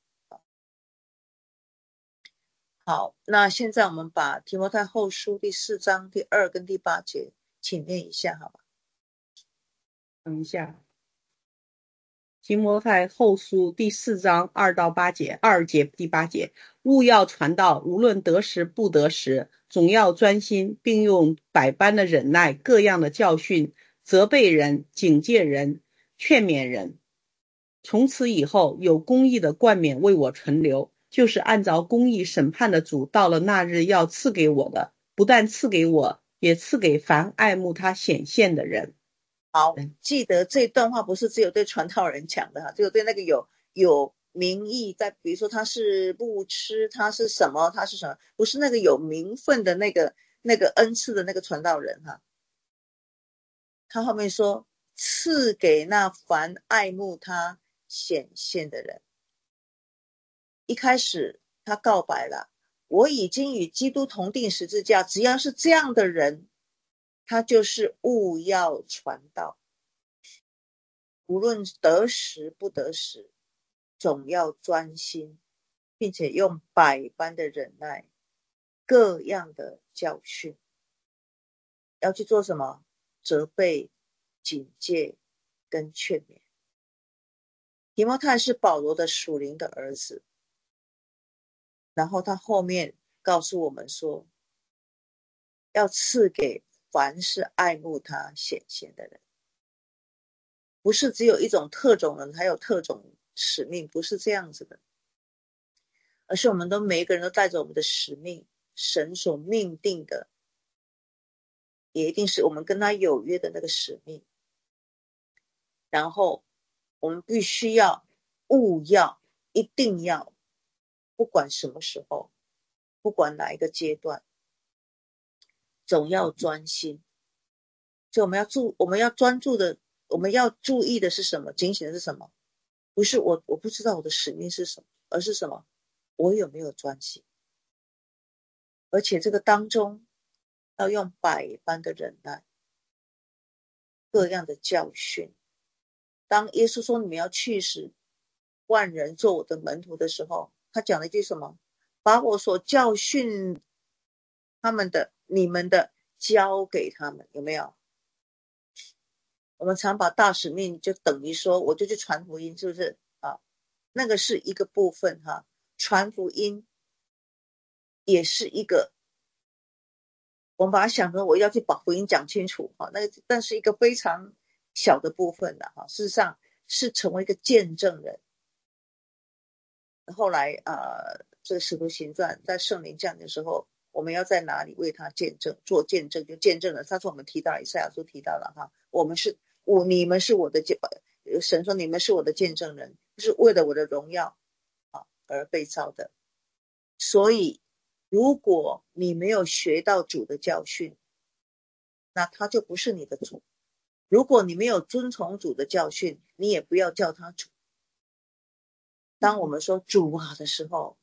好，那现在我们把提摩太后书第四章第二跟第八节请念一下好吗？ 等一下，提摩太后书第四章二到八节，二节第八节，务要传道，无论得时不得时，总要专心，并用百般的忍耐，各样的教训，责备人，警戒人，劝勉人。从此以后，有公义的冠冕为我存留，就是按照公义审判的主，到了那日要赐给我的，不但赐给我，也赐给凡爱慕他显现的人。 好，记得这段话不是只有对传道人讲的哈，只有对那个有有名义在，比如说他是不吃，他是什么，他是什么，不是那个有名分的那个那个恩赐的那个传道人哈。他后面说赐给那凡爱慕他显现的人。一开始他告白了，我已经与基督同定十字架，只要是这样的人，他就是务要传道，无论得时不得时，总要专心，并且用百般的忍耐，各样的教训。要去做什么？责备、警戒跟劝勉。提摩太是保罗的属灵的儿子，然后他后面告诉我们说，要赐给凡是爱慕他显现的人。不是只有一种特种人还有特种使命，不是这样子的，而是我们都每一个人都带着我们的使命，神所命定的，也一定是我们跟他有约的那个使命。然后我们必须要务要一定要不管什么时候不管哪一个阶段，总要专心。所以我们要注，我们要专注的，我们要注意的是什么？警醒的是什么？不是我我不知道我的使命是什么，而是什么？我有没有专心？而且这个当中要用百般的忍耐，各样的教训。当耶稣说你们要去使万人做我的门徒的时候，他讲了一句什么？把我所教训他们的、你们的交给他们，有没有？我们常把大使命就等于说我就去传福音，是不是啊？那个是一个部分哈，传福音也是一个，我们把它想成我要去把福音讲清楚哈，那个但是一个非常小的部分的哈，事实上是成为一个见证人。后来呃，这个使徒行传在圣灵降临的时候，我们要在哪里为他见证做见证，就见证了。上次我们提到以赛亚书提到了哈，我们是我你们是我的见，神说你们是我的见证人，是为了我的荣耀啊而被造的。所以如果你没有学到主的教训，那他就不是你的主。如果你没有遵从主的教训，你也不要叫他主。当我们说主啊的时候，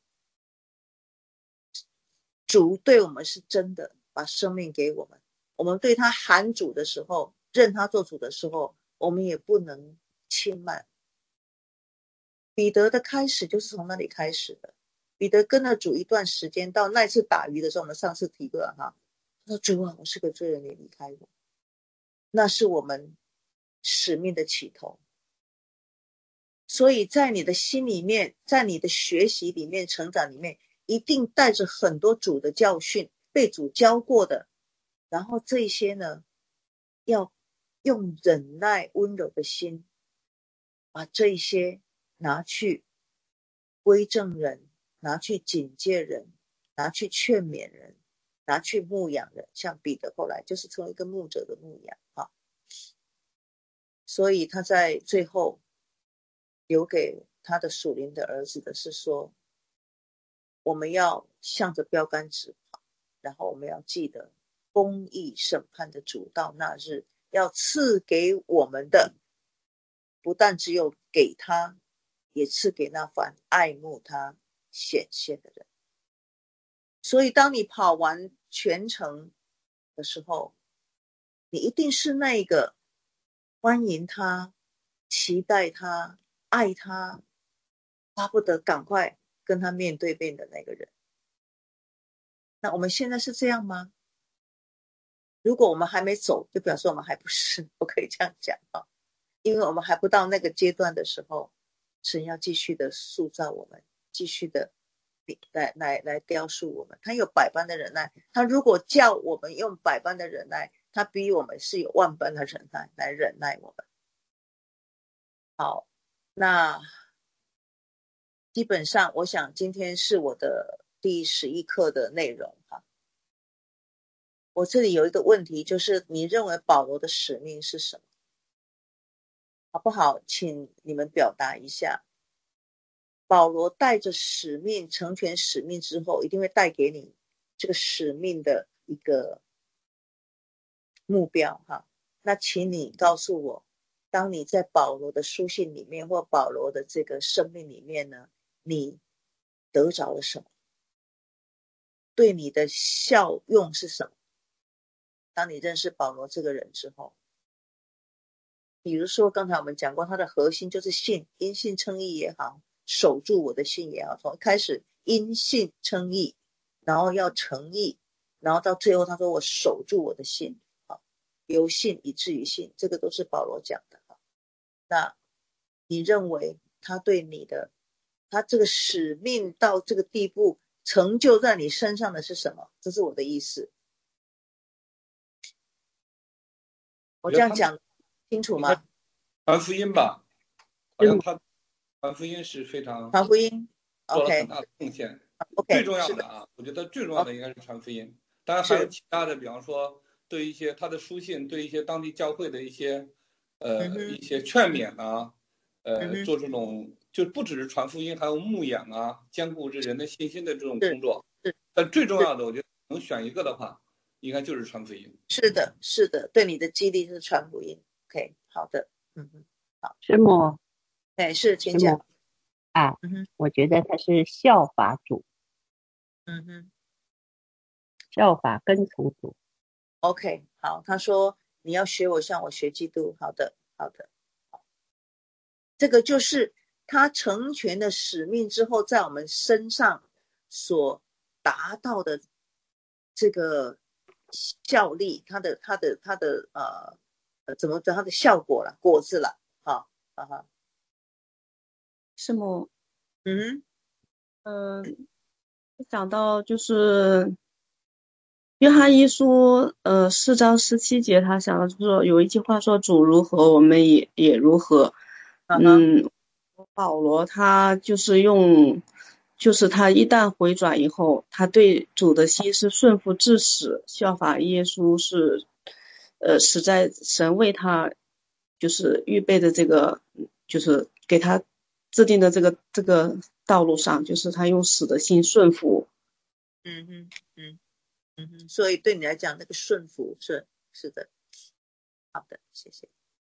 主对我们是真的把生命给我们，我们对他喊主的时候，认他做主的时候，我们也不能轻慢。彼得的开始就是从那里开始的。彼得跟了主一段时间，到那次打鱼的时候，我们上次提过哈，他说主啊，我是个罪人，你离开我。那是我们使命的起头。所以在你的心里面，在你的学习里面，成长里面，一定带着很多主的教训，被主教过的，然后这些呢，要用忍耐温柔的心把这些拿去归正人，拿去警戒人，拿去劝勉人，拿去牧养人。像彼得后来就是成为一个牧者的牧养啊，所以他在最后留给他的属灵的儿子的是说，我们要向着标杆直跑，然后我们要记得公义审判的主到那日要赐给我们的，不但只有给他，也赐给那凡爱慕他显现的人。所以当你跑完全程的时候，你一定是那个欢迎他、期待他、爱他，巴不得赶快跟他面对面的那个人。那我们现在是这样吗？如果我们还没走，就表示我们还不是，我可以这样讲啊，因为我们还不到那个阶段的时候，神要继续的塑造我们，继续的来来来雕塑我们。他有百般的忍耐，他如果叫我们用百般的忍耐，他比我们是有万般的忍耐来忍耐我们。好，那基本上我想今天是我的第十一课的内容哈。我这里有一个问题，就是你认为保罗的使命是什么？好不好？请你们表达一下。保罗带着使命成全使命之后，一定会带给你这个使命的一个目标哈。那请你告诉我，当你在保罗的书信里面或保罗的这个生命里面呢，你得着了什么？对你的效用是什么？当你认识保罗这个人之后，比如说刚才我们讲过，他的核心就是信，因信称义也好，守住我的信也好，从开始因信称义，然后要诚意，然后到最后他说我守住我的信，由信以至于信，这个都是保罗讲的。那你认为他对你的，他这个使命到这个地步成就在你身上的是什么？这是我的意思。我这样讲清楚吗？ 传福音吧，好像他传福音是非常传福音做了很大的贡献。 Okay, 最重要的啊，我觉得最重要的应该是传福音。当然还有其他的，比方说对一些他的书信，对一些当地教会的一些呃、嗯、一些劝勉啊，呃、嗯、做这种就不只是传福音，还有牧养啊，兼顾这人的信心的这种工作。 是， 但最重要的，我觉得能选一个的话，应该就是传福音。 是的，是的，对你的激励是传福音。OK， 好的，嗯嗯，好， 师母， 哎，是，请师讲。 母，啊， 嗯哼， 我觉得他是效法主， 嗯哼效法跟从主。 ，OK，好，他说你要学我，像我学基督。好的，好的，好，这个就是他成全的使命之后，在我们身上所达到的这个效力，他的他的他的呃呃怎么讲，他的效果了，果子了，好，啊哈， 师母， 嗯嗯、呃，讲到就是约翰一书呃四章十七节，他想的就是说有一句话说主如何，我们也也如何。嗯，保罗他就是用，就是他一旦回转以后，他对主的心是顺服至死，效法耶稣是，呃，是在神为他就是预备的这个，就是给他制定的这个这个道路上，就是他用死的心顺服。 嗯哼，嗯嗯哼，所以对你来讲，那个顺服是是的，好的，谢谢。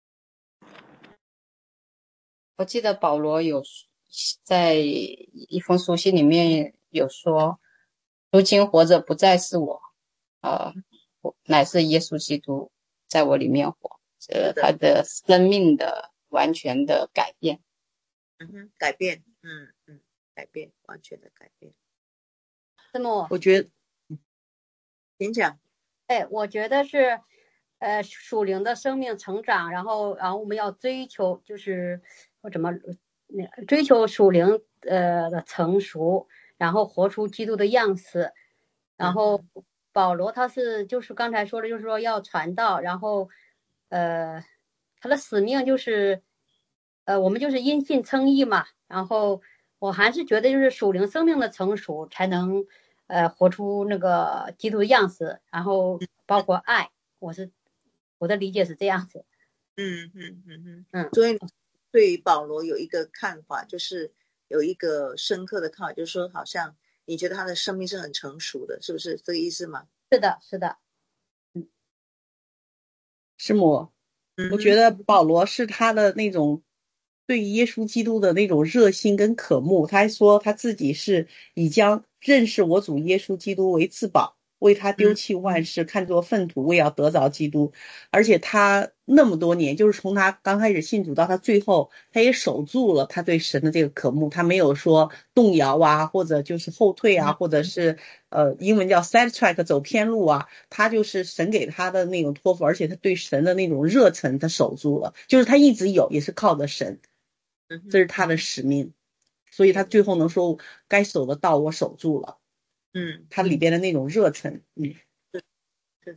我记得保罗有在一封书信里面有说，如今活着不再是我，呃，乃是耶稣基督在我里面活，呃，他的生命的完全的改变。 嗯哼，改变，嗯嗯，改变，完全的改变。 师母， 我觉得， 请讲。 哎，我觉得是，呃，属灵的生命成长，然后，然后我们要追求，就是我怎么，那追求属灵呃的成熟，然后活出基督的样式。然后保罗他是就是刚才说的，就是说要传道，然后，呃，他的使命就是，呃，我们就是因信称义嘛。然后我还是觉得就是属灵生命的成熟才能。呃，活出那个基督的样式，然后包括爱，我是我的理解是这样子。 嗯嗯嗯嗯嗯， 所以对保罗有一个看法，就是有一个深刻的看法，就是说，好像你觉得他的生命是很成熟的，是不是这个意思吗？ 是的，是的。 嗯，师母，我觉得保罗是他的那种对耶稣基督的那种热心跟渴慕，他还说他自己是已将认识我主耶稣基督为至宝，为他丢弃万事，看作粪土，为要得着基督。而且他那么多年，就是从他刚开始信主到他最后，他也守住了他对神的这个渴慕，他没有说动摇啊，或者就是后退啊，或者是呃英文叫 sidetrack 走偏路啊，他就是神给他的那种托付，而且他对神的那种热忱他守住了，就是他一直有，也是靠着神，这是他的使命，所以他最后能说该守的道我守住了。 嗯， 他里边的那种热忱。嗯， 是的。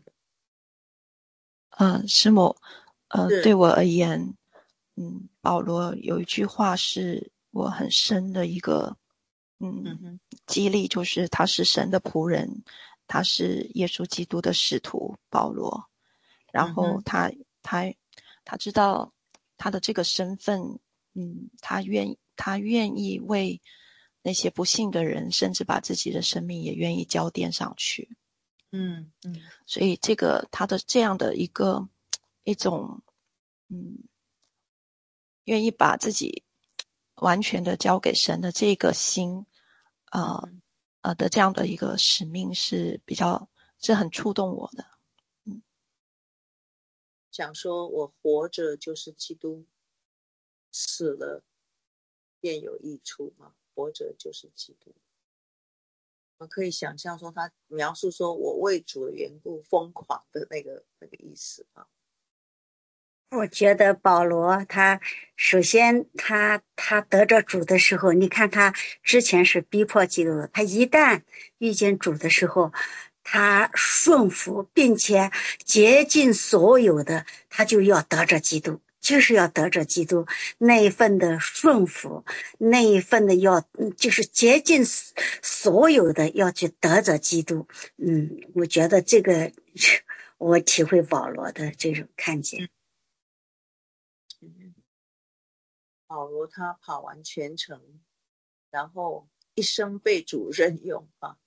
嗯，师母，呃，对我而言，嗯，保罗有一句话是我很深的一个，嗯，激励，就是他是神的仆人，他是耶稣基督的使徒保罗，然后他他他知道他的这个身份，嗯，他愿他愿意为那些不信的人，甚至把自己的生命也愿意交奠上去。 嗯嗯， 所以这个他的这样的一个一种，嗯，愿意把自己完全的交给神的这个心，呃呃的这样的一个使命是比较是很触动我的。嗯， 想说我活着就是基督，死了便有益处嘛，活着就是基督。我可以想象说他描述说我为主的缘故疯狂的那个那个意思啊。 我觉得保罗他首先他他得着主的时候，你看他之前是逼迫基督的，他一旦遇见主的时候，他顺服并且竭尽所有的，他就要得着基督，就是要得着基督，那一份的顺服，那一份的要就是竭尽所有的要去得着基督。嗯，我觉得这个我体会保罗的这种看见。 嗯，保罗他跑完全程，然后一生被主任用啊，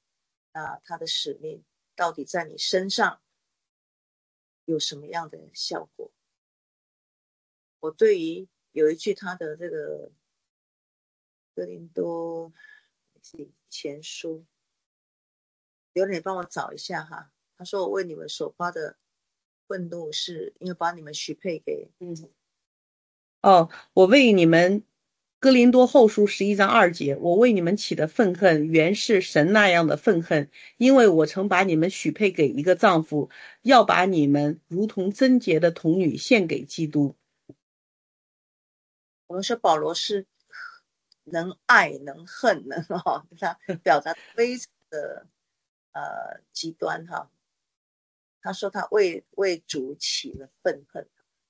那他的使命到底在你身上有什么样的效果？我对于有一句他的这个哥林多前书，有人帮我找一下哈。他说我为你们所发的愤怒是因为把你们许配给嗯哦，我为你们哥林多后书十一章二节，我为你们起的愤恨原是神那样的愤恨，因为我曾把你们许配给一个丈夫，要把你们如同贞洁的童女献给基督。 我们说保罗是能爱能恨的哈，他表达非常的呃极端哈。他说他为为主起了愤恨，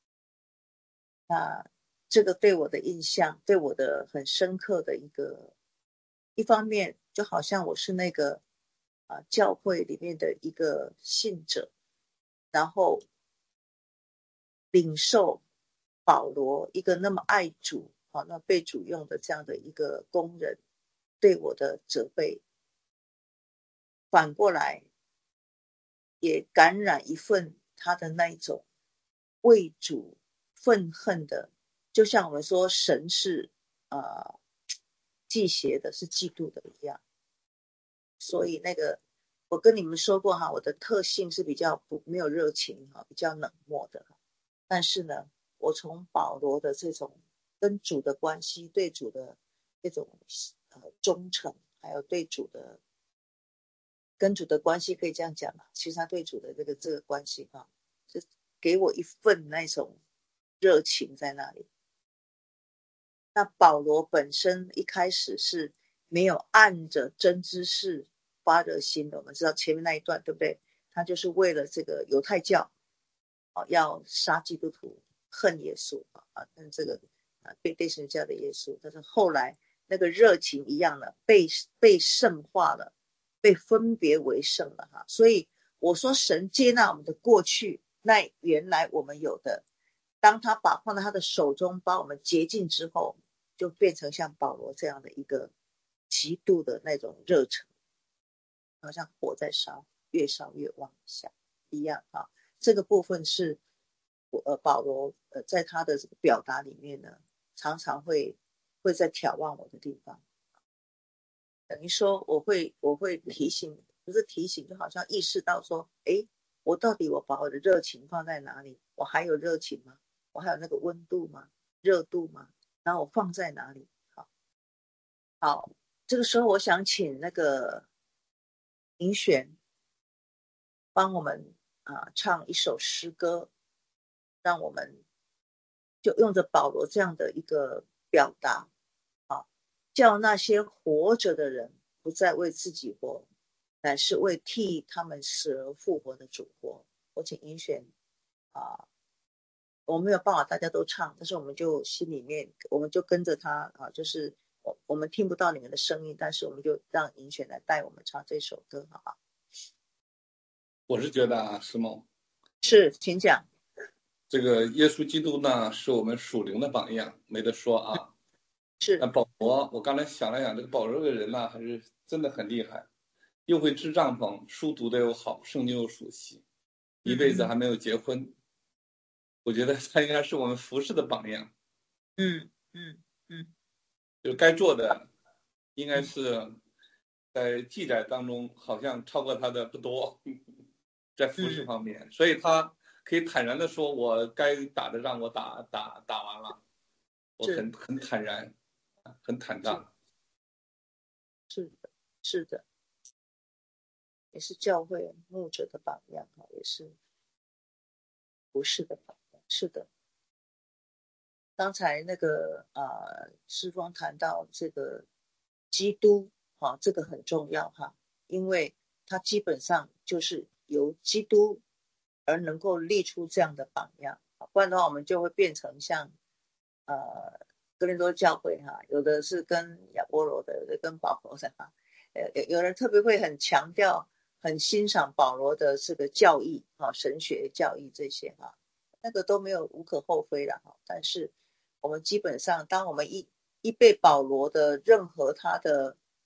那这个对我的印象，对我的很深刻的一个，一方面就好像我是那个啊、呃、教会里面的一个信者，然后领受保罗一个那么爱主啊，那被主用的这样的一个工人对我的责备，反过来也感染一份他的那一种为主愤恨的，就像我们说神是呃忌邪的，是嫉妒的一样。所以那个我跟你们说过哈，我的特性是比较不没有热情哈，比较冷漠的。但是呢，我从保罗的这种跟主的关系，对主的这种呃忠诚，还有对主的跟主的关系，可以这样讲嘛？其实他对主的这个这个关系哈，就给我一份那种热情在那里。那保罗本身一开始是没有按着真知识发热心的，我们知道前面那一段对不对？他就是为了这个犹太教哦，要杀基督徒，恨耶稣啊，跟这个啊被对神教的耶稣，但是后来那个热情一样了，被被圣化了，被分别为圣了哈。所以我说神接纳我们的过去，那原来我们有的，当他把放在他的手中，把我们洁净之后，就变成像保罗这样的一个极度的那种热忱，好像火在烧，越烧越旺下一样哈。这个部分是呃保罗呃在他的这个表达里面呢，常常会会在挑望我的地方，等于说我会我会提醒，不是提醒，就好像意识到说，诶，我到底我把我的热情放在哪里？我还有热情吗？我还有那个温度吗？热度吗？然后我放在哪里？好，好，这个时候我想请那个银璇帮我们啊唱一首诗歌，让我们就用着保罗这样的一个表达啊，叫那些活着的人不再为自己活，乃是为替他们死而复活的主活。我请银璇啊，我没有办法大家都唱，但是我们就心里面我们就跟着他啊，就是我我们听不到你们的声音，但是我们就让银璇来带我们唱这首歌，好吧？ 我是觉得啊，师母是，请讲。 这个耶稣基督呢，是我们属灵的榜样，没得说啊。 是。 那保罗，我刚才想了想，这个保罗这个人呢，还是真的很厉害，又会织帐篷，书读的又好，圣经又熟悉，一辈子还没有结婚。嗯、我觉得他应该是我们服侍的榜样。 嗯嗯嗯， 就该做的，应该是在记载当中，好像超过他的不多。在服侍方面、嗯，所以他可以坦然的说，我该打的仗我打打打完了，我很很坦然，很坦荡。 是的，是的，也是教会牧者的榜样，也是服侍的榜样。是的，刚才那个啊，师光谈到这个基督啊，这个很重要哈，因为他基本上就是由基督而能够立出这样的榜样，不然的话我们就会变成像呃哥林多教会哈，有的是跟亚波罗的，有的跟保罗的哈，呃有人特别会很强调很欣赏保罗的这个教义啊，神学教义这些哈，那个都没有无可厚非了哈，但是我们基本上当我们一一被保罗的任何他的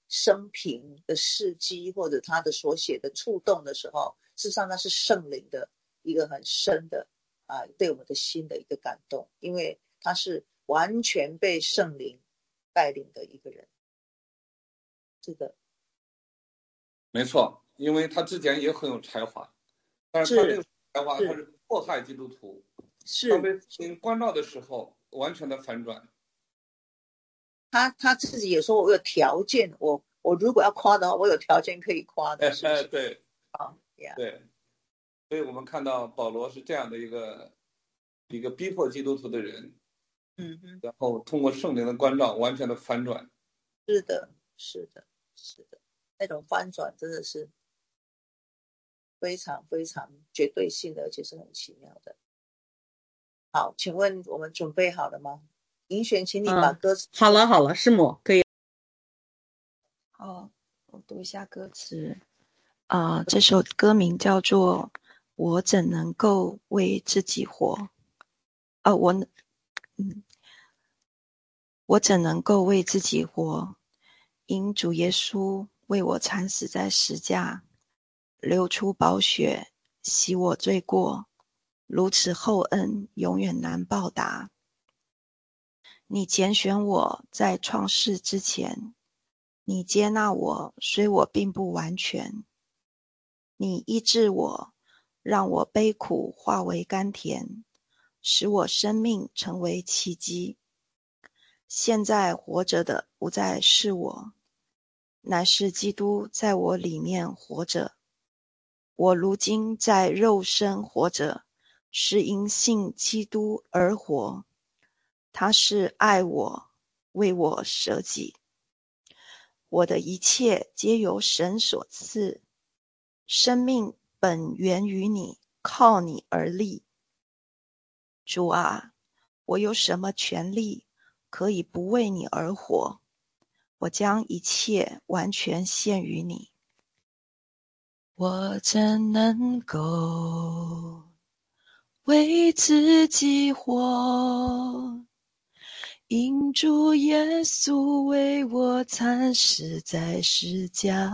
生平的事迹或者他的所写的触动的时候，事实上那是圣灵的一个很深的啊，对我们的心的一个感动，因为他是完全被圣灵带领的一个人。是的， 没错，因为他之前也很有才华，但是他这个才华他是迫害基督徒， 是当被圣灵关照的时候完全的反转。 他他自己也说我有条件，我我如果要夸的话，我有条件可以夸的。是不是？ 哎，对， 啊， yeah. 对，所以我们看到保罗是这样的一个一个逼迫基督徒的人， 嗯哼， 然后通过圣灵的关照完全的反转。 是的，是的，是的，那种翻转真的是非常非常绝对性的，而且是很奇妙的。好，请问我们准备好了吗？银璇，请你把歌词、 嗯、好了好了，师母可以。 好，我读一下歌词。啊、呃，这首歌名叫做《我怎能够为自己活》。啊、呃，我，嗯，我怎能够为自己活？因主耶稣为我惨死在十架，流出宝血，洗我罪过，如此厚恩永远难报答。你拣选我在创世之前，你接纳我，虽我并不完全。你医治我，让我悲苦化为甘甜，使我生命成为奇迹。现在活着的不再是我，乃是基督在我里面活着。我如今在肉身活着，是因信基督而活。他是爱我，为我舍己。我的一切皆由神所赐，生命本源于你，靠你而立。主啊，我有什么权利可以不为你而活？我将一切完全献于你。我怎能够为自己活？因主耶稣为我惨死在十架，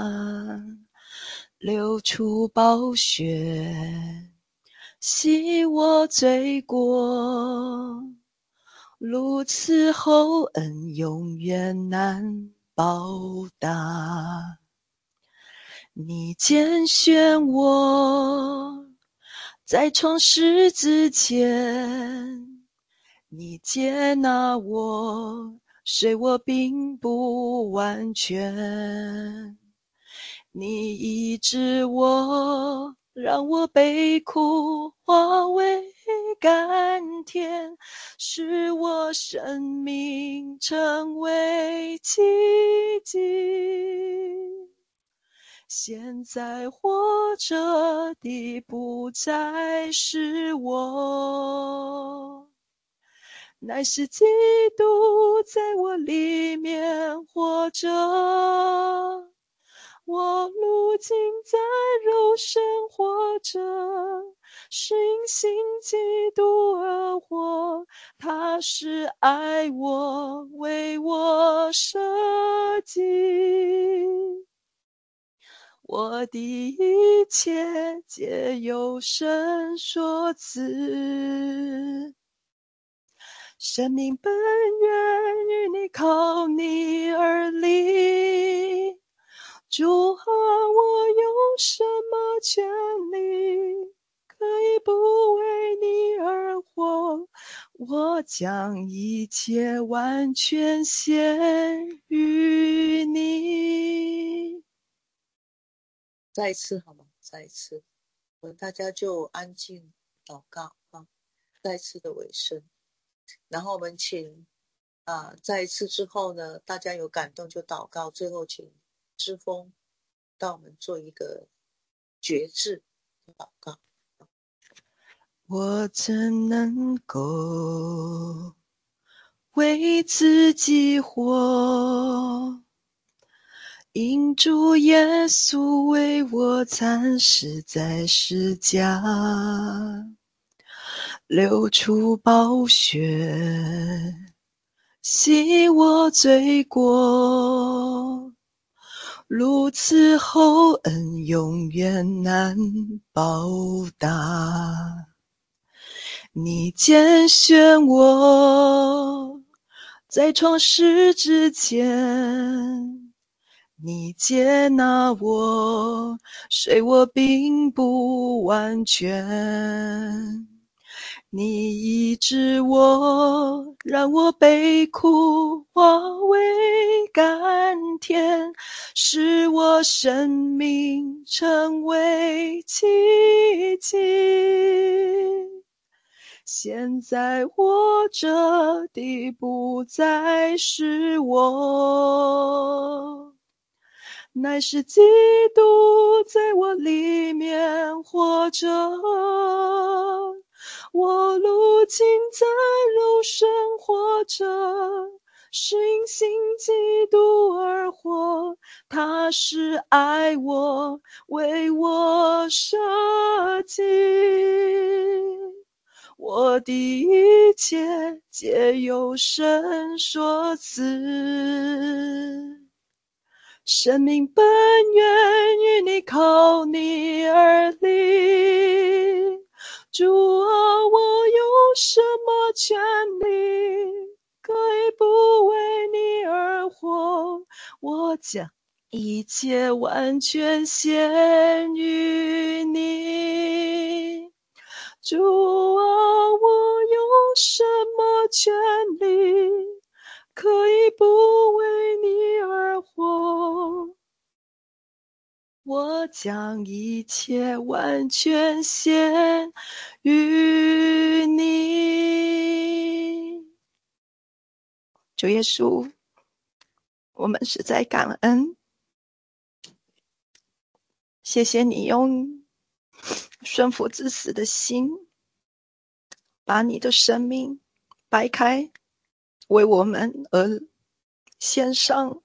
流出宝血，洗我罪过，如此厚恩永远难报答。你拣选我在创世之前，你接纳我，虽我并不完全。你医治我，让我悲苦化为甘甜，使我生命成为奇迹。现在活着的不再是我，乃是基督在我里面活着。我如今在肉身活着，是因信基督而活。他是爱我，为我舍己。我的一切皆由神所赐，生命本源于你，靠你而立。主啊，我有什么权利可以不为你而活？我将一切完全献于你。 再一次好吗？再一次，我们大家就安静祷告啊，再一次的尾声。然后我们请啊，再一次之后呢，大家有感动就祷告，最后请知风到我们做一个决志的祷告。 我怎能够为自己活？因主耶稣为我惨死在十架，流出宝血，洗我罪过， 如此厚恩永远难报答。你拣选我，在创世之前，你接纳我，虽我并不完全。你医治我，让我悲哭化为甘甜，使我生命成为奇迹。现在活着的不再是我，乃是基督在我里面活着。我如今在肉身活着，是因信基督而活，他是爱我，为我舍己。我的一切皆由神所赐，生命本源于你，靠你而立。主啊，我有什么权利可以不为你而活？我将一切完全献于你。主啊，我有什么权利可以不为你而活？我将一切完全献于你。主耶稣，我们实在感恩，谢谢你用顺服至死的心，把你的生命掰开，为我们而献上，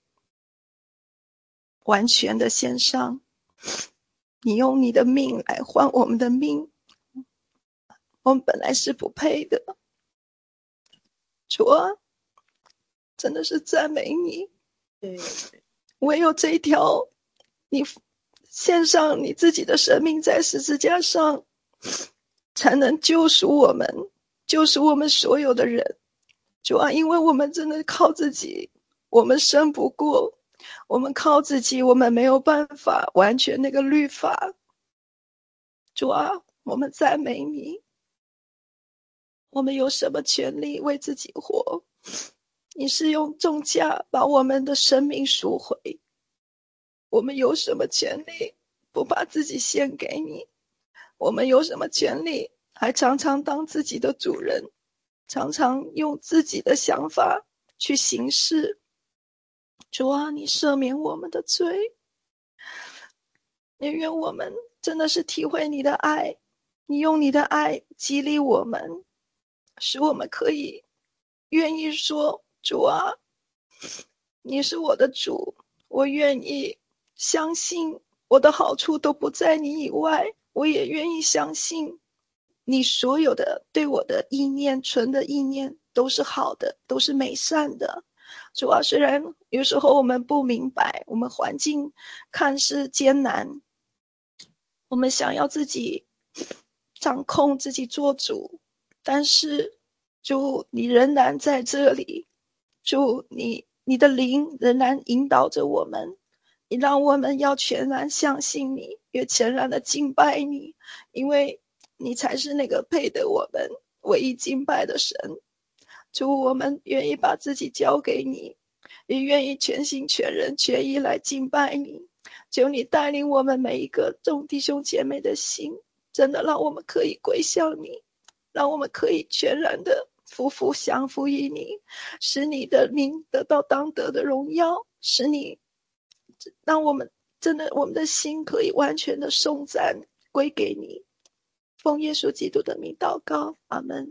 完全的献上。你用你的命来换我们的命，我们本来是不配的。主啊，真的是赞美你。 对， 唯有这一条，你献上你自己的生命在十字架上，才能救赎我们，救赎我们所有的人。主啊，因为我们真的靠自己，我们胜不过，我们靠自己，我们没有办法完全那个律法。主啊，我们赞美你。我们有什么权利为自己活？你是用重价把我们的生命赎回，我们有什么权利不把自己献给你？我们有什么权利还常常当自己的主人，常常用自己的想法去行事？主啊，你赦免我们的罪，也愿我们真的是体会你的爱，你用你的爱激励我们，使我们可以愿意说，主啊，你是我的主，我愿意相信我的好处都不在你以外，我也愿意相信你所有的对我的意念，存的意念都是好的，都是美善的。主啊，虽然有时候我们不明白，我们环境看似艰难，我们想要自己掌控，自己做主，但是主你仍然在这里，主你你的灵仍然引导着我们，你让我们要全然相信你，也全然的敬拜你，因为你才是那个配得我们唯一敬拜的神。主，我们愿意把自己交给你，也愿意全心全人全意来敬拜你。求你带领我们每一个众弟兄姐妹的心，真的让我们可以归向你，让我们可以全然的夫妇降服于你，使你的名得到当得的荣耀，使你让我们真的我们的心可以完全的颂赞归给你。奉耶稣基督的名祷告，阿们。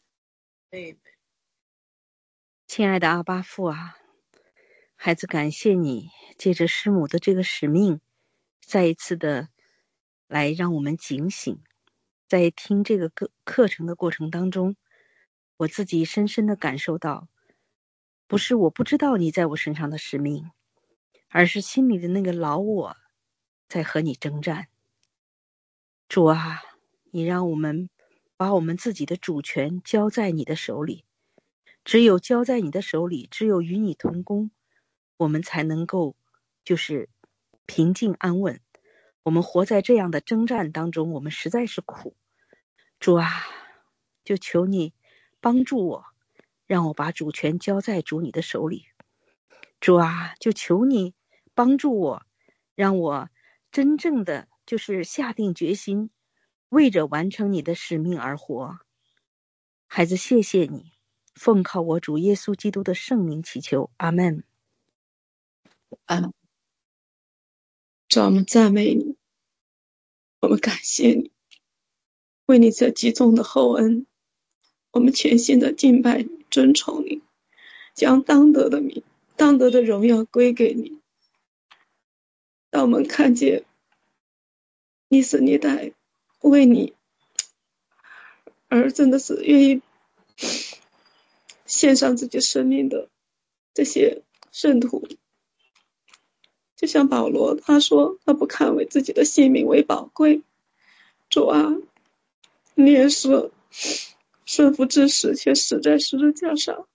亲爱的阿爸父啊，孩子感谢你借着师母的这个使命，再一次的来让我们警醒。在听这个课课程的过程当中，我自己深深的感受到，不是我不知道你在我身上的使命， 而是心里的那个老我在和你征战。主啊，你让我们把我们自己的主权交在你的手里，只有交在你的手里，只有与你同工，我们才能够就是平静安稳。我们活在这样的征战当中，我们实在是苦。主啊，就求你帮助我，让我把主权交在主你的手里。主啊，就求你帮助我，让我真正的就是下定决心，为着完成你的使命而活。孩子，谢谢你，奉靠我主耶稣基督的圣名祈求，阿们。 阿们。主，我们赞美你，我们感谢你，为你这极重的厚恩，我们全心的敬拜你，尊崇你，将当得的名、当得的荣耀归给你。当我们看见历史历代为你而真的是愿意献上自己生命的这些圣徒，就像保罗他说他不看为自己的性命为宝贵。主啊，你也说顺服至死，却死在十字架上。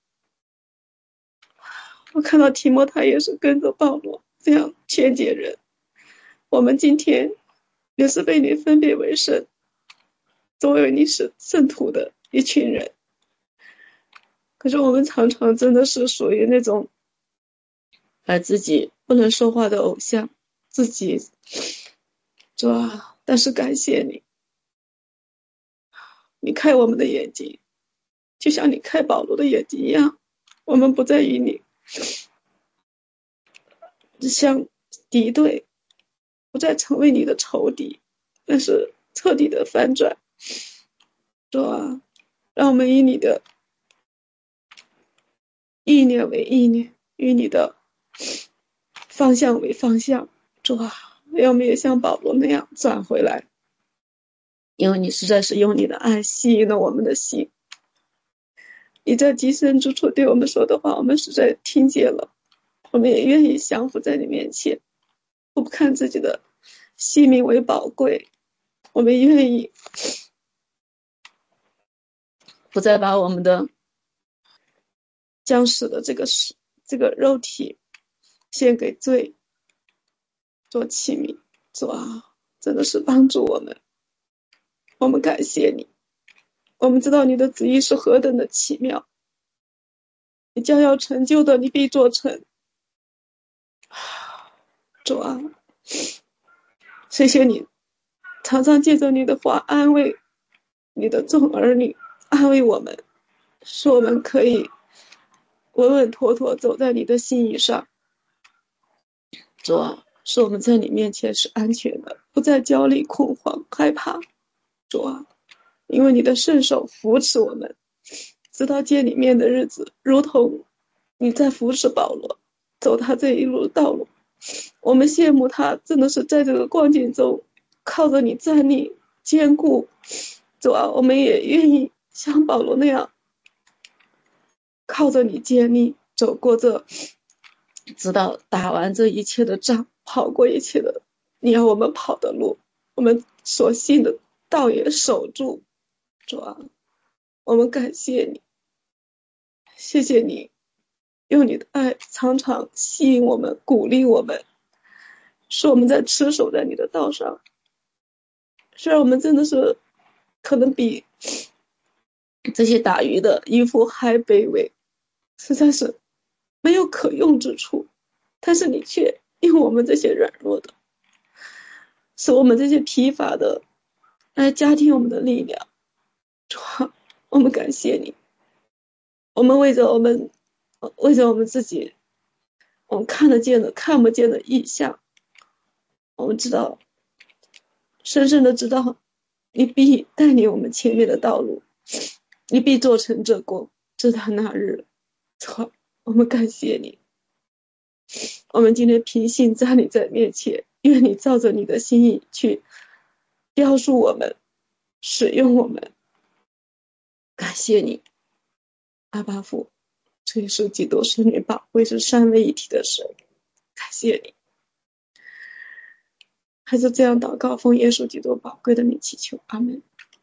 我看到提摩太也是跟着保罗这样劝解人。我们今天也是被你分别为圣，作为你是圣徒的一群人。可是我们常常真的是属于那种把自己不能说话的偶像，自己主啊，但是感谢你，你开我们的眼睛，就像你开保罗的眼睛一样，我们不再与你相敌对，不再成为你的仇敌，但是彻底的翻转。主啊，让我们以你的意念为意念，与你的方向为方向。主啊，让我们也像保罗那样转回来，因为你实在是用你的爱吸引了我们的心。你在极深之处对我们说的话，我们实在听见了，我们也愿意降服在你面前，不看自己的性命为宝贵。我们愿意不再把我们的将死的这个这个肉体献给罪做器皿。主啊，真的是帮助我们，我们感谢你。我们知道你的旨意是何等的奇妙，你将要成就的，你必做成。主啊，谢谢你常常借着你的话安慰你的众儿女，安慰我们，使我们可以稳稳妥妥走在你的心意上。主啊，使我们在你面前是安全的，不再焦虑恐慌害怕。主啊，因为你的圣手扶持我们，直到见里面的日子，如同你在扶持保罗走他这一路道路。我们羡慕他真的是在这个光景中靠着你站立坚固。主啊，我们也愿意像保罗那样靠着你建立，走过这直到打完这一切的仗，跑过一切的你要我们跑的路，我们所信的道也守住。主啊，我们感谢你，谢谢你用你的爱常常吸引我们，鼓励我们，使我们在持守在你的道上。虽然我们真的是可能比这些打鱼的渔夫还卑微，实在是没有可用之处，但是你却用我们这些软弱的，使我们这些疲乏的来加添我们的力量。主啊，我们感谢你，我们为着我们为着我们自己，我们看得见的看不见的异象，我们知道深深的知道你必带领我们前面的道路，你必做成这功，直到那日。主，我们感谢你，我们今天凭信站立在面前，愿你照着你的心意去雕塑我们，使用我们。感谢你，阿爸父，这也是基督圣灵宝贵是三位一体的神。 感谢你。孩子这样祷告，奉耶稣基督宝贵的名祈求，阿们。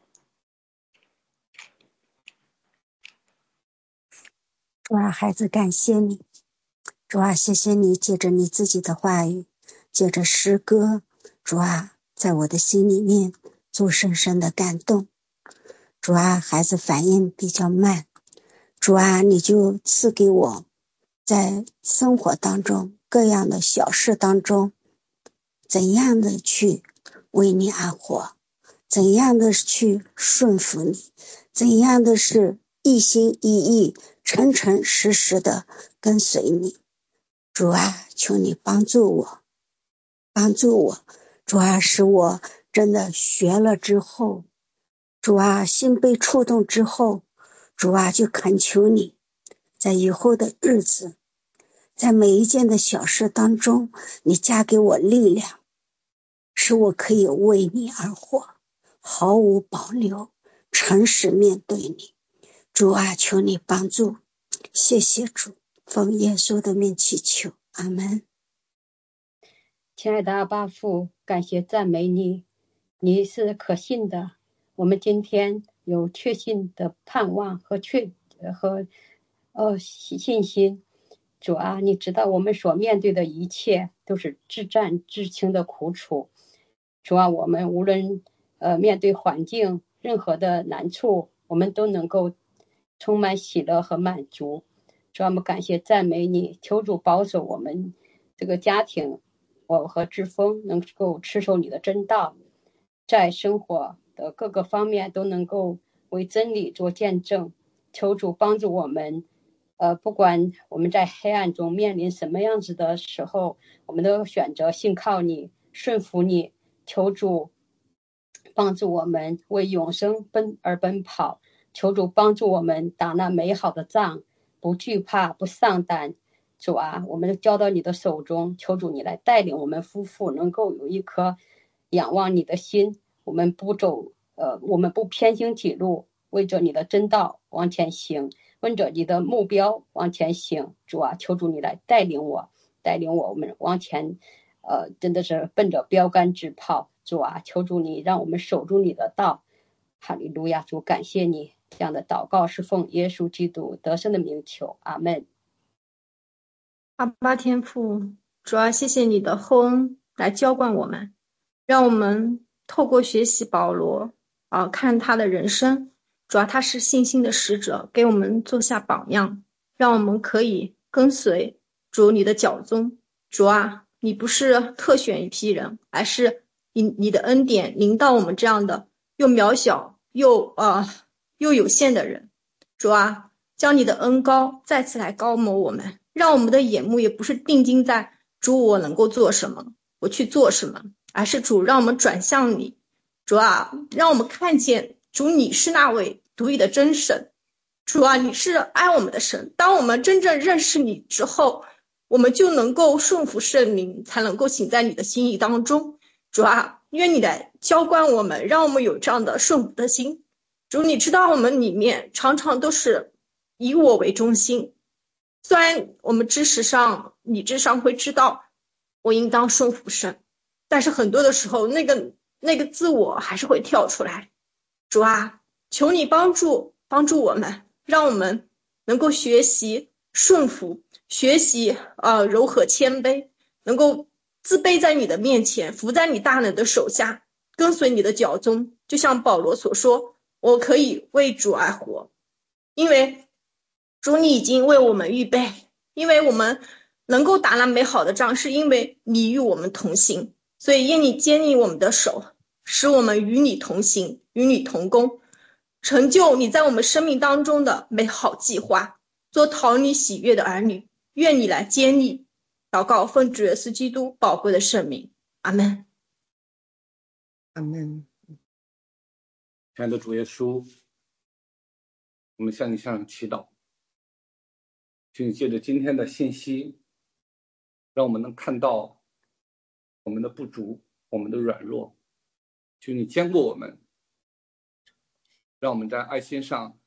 主啊，孩子感谢你。主啊，谢谢你借着你自己的话语，借着诗歌，主啊，在我的心里面做深深的感动。主啊，孩子反应比较慢，主啊，你就赐给我在生活当中各样的小事当中，怎样的去为你而活，怎样的去顺服你，怎样的是一心一意诚诚实实的跟随你。主啊，求你帮助我帮助我主啊，使我真的学了之后，主啊，心被触动之后，主啊，就恳求你在以后的日子，在每一件的小事当中，你加给我力量，使我可以为你而活，毫无保留，诚实面对你。主啊，求你帮助，谢谢主，奉耶稣的名祈求，阿们。 亲爱的阿爸父，感谢赞美你，你是可信的。我们今天有确信的盼望和确和呃信心。主啊，你知道我们所面对的一切都是至战至轻的苦楚。主啊，我们无论呃面对环境任何的难处，我们都能够充满喜乐和满足。主啊，我们感谢赞美你，求主保守我们这个家庭，我和志峰能够持守你的真道，在生活的各个方面都能够为真理做见证。求主帮助我们，呃，不管我们在黑暗中面临什么样子的时候，我们都选择信靠你，顺服你。求主帮助我们为永生奔而奔跑，求主帮助我们打那美好的仗，不惧怕，不丧胆。主啊，我们交到你的手中，求主你来带领我们夫妇能够有一颗仰望你的心，我们不走呃，我们不偏行己路，为着你的真道往前行，为着你的目标往前行。主啊，求主你来带领我带领我我们往前呃，真的是奔着标杆直跑。主啊，求主你让我们守住你的道。哈利路亚，主感谢你。这样的祷告是奉耶稣基督得胜的名求，阿们。 阿爸天父，主要谢谢你的厚恩来浇灌我们，让我们透过学习保罗啊，看他的人生，主要他是信心的使者，给我们做下榜样，让我们可以跟随主你的脚踪。主啊，你不是特选一批人，而是你你的恩典临到我们这样的又渺小又呃又有限的人。主啊，将你的恩膏再次来高摩我们，让我们的眼目也不是定睛在主我能够做什么，我去做什么，而是主让我们转向你。主啊，让我们看见主你是那位独一的真神。主啊，你是爱我们的神。当我们真正认识你之后，我们就能够顺服圣灵，才能够行在你的心意当中。主啊，愿你来浇灌我们，让我们有这样的顺服的心。主，你知道我们里面常常都是以我为中心，虽然我们知识上理智上会知道我应当顺服神，但是很多的时候那个那个自我还是会跳出来。主啊，求你帮助帮助我们，让我们能够学习顺服，学习呃柔和谦卑，能够自卑在你的面前，伏在你大能的手下，跟随你的脚踪。就像保罗所说，我可以为主而活，因为主你已经为我们预备，因为我们能够打那美好的仗，是因为你与我们同行。所以愿你坚定我们的手，使我们与你同行，与你同工，成就你在我们生命当中的美好计划，做讨你喜悦的儿女。愿你来坚立。祷告奉主耶稣基督宝贵的圣名，阿们。 阿们。 亲爱的主耶稣，我们向你向上祈祷，请你借着今天的信息，让我们能看到我们的不足，我们的软弱，请你坚固我们，让我们在爱心上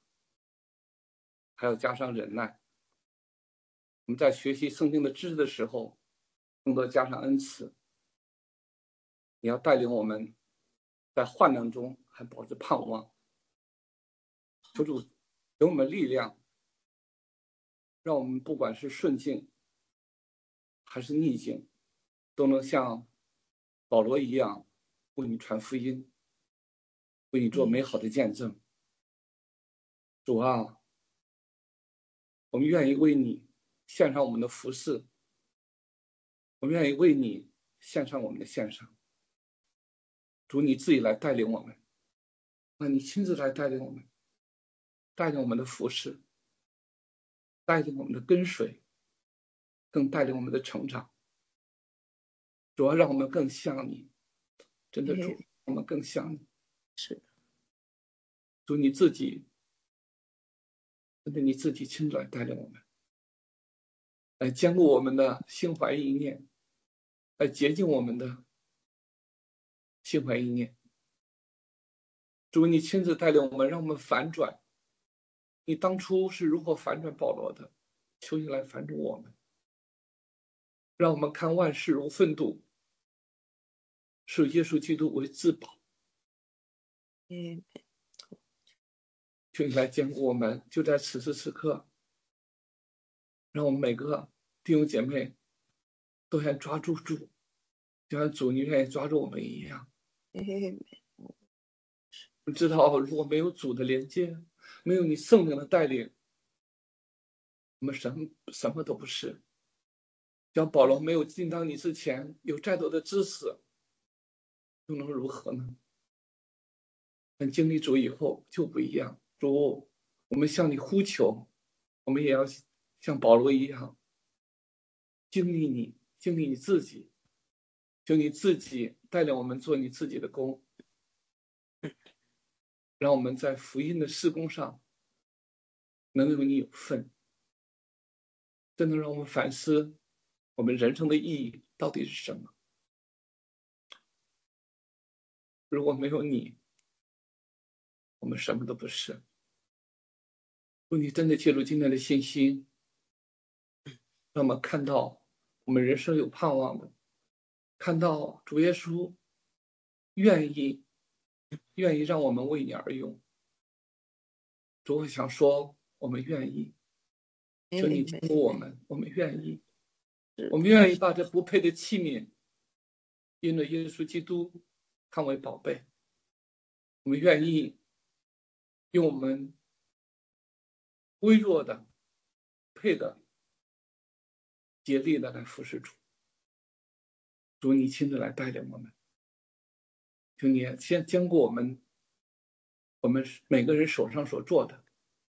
还要加上忍耐。我们在学习圣经的知识的时候， 更多加上恩赐，你要带领我们在患难中还保持盼望。求主给我们力量，让我们不管是顺境还是逆境，都能像保罗一样为你传福音，为你做美好的见证。主啊，我们愿意为你献上我们的服事，我们愿意为你献上我们的献上。主，你自己来带领我们，那你亲自来带领我们，带领我们的服事，带领我们的跟随，更带领我们的成长。主要让我们更像你，真的主，我们更像你。 是， 主你自己，真的你自己亲自来带领我们，来坚固我们的心怀意念，来洁净我们的心怀意念。主你亲自带领我们，让我们反转。你当初是如何反转保罗的？求你来反转我们，让我们看万事如粪土，视耶稣基督为至宝。 嗯， 求你来坚固我们，就在此时此刻，让我们每个弟兄姐妹都想抓住主，就像主你愿意抓住我们一样。 嗯， 你知道，如果没有主的连接，没有你圣灵的带领，我们什么什么都不是。像保罗没有进到你之前，有再多的知识，又能如何呢？但经历主以后就不一样。主，我们向你呼求，我们也要像保罗一样经历你，经历你自己，就你自己带领我们做你自己的工，让我们在福音的事工上能有你有份，真的让我们反思我们人生的意义到底是什么。如果没有你，我们什么都不是。如果你真的借助今天的信息，让我们看到我们人生有盼望的，看到主耶稣愿意愿意让我们为你而用。主，我想说我们愿意，求你听我们，我们愿意，我们愿意把这不配的器皿因着耶稣基督看为宝贝，我们愿意用我们微弱的配的竭力的来服侍主。主你亲自来带领我们，求你先经过我们我们每个人手上所做的，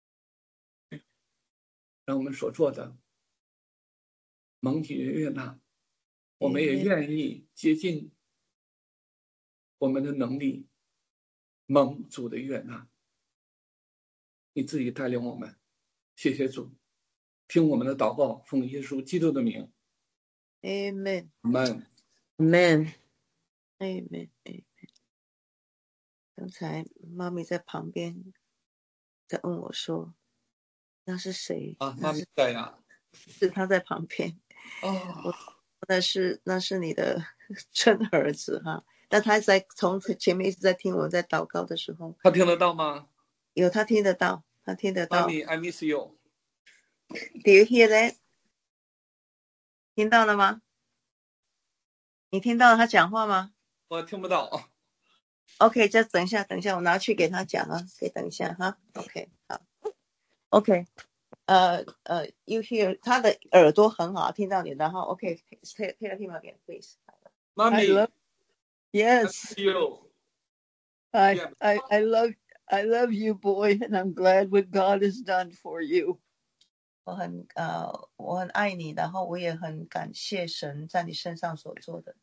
让我们所做的蒙体悦纳，我们也愿意竭尽我们的能力蒙主的悦纳。你自己带领我们，谢谢主，听我们的祷告，奉耶稣基督的名。 Amen Amen Amen Amen Amen。刚才妈咪在旁边在问我说，那是谁啊？妈咪在呀？ 是他在旁边。 哦， 那是那是你的真儿子哈。但他在从前面一直在听我在祷告的时候， 他听得到吗？ 有，他听得到，他听得到。 妈咪 I miss you。 Do you hear that？ 听到了吗？你听到他讲话吗？ 我听不到。 OK， 就等一下，等一下，我拿去给他讲啊，可以等一下哈。OK， 好。OK， 呃呃 ，You hear， 他的耳朵很好，听到你，然后 OK，Say tell him again, please。 妈咪 Yes, I, I, I love, I love you, boy, and I'm glad what God has done for you. 我很呃，我很爱你，然后我也很感谢神在你身上所做的。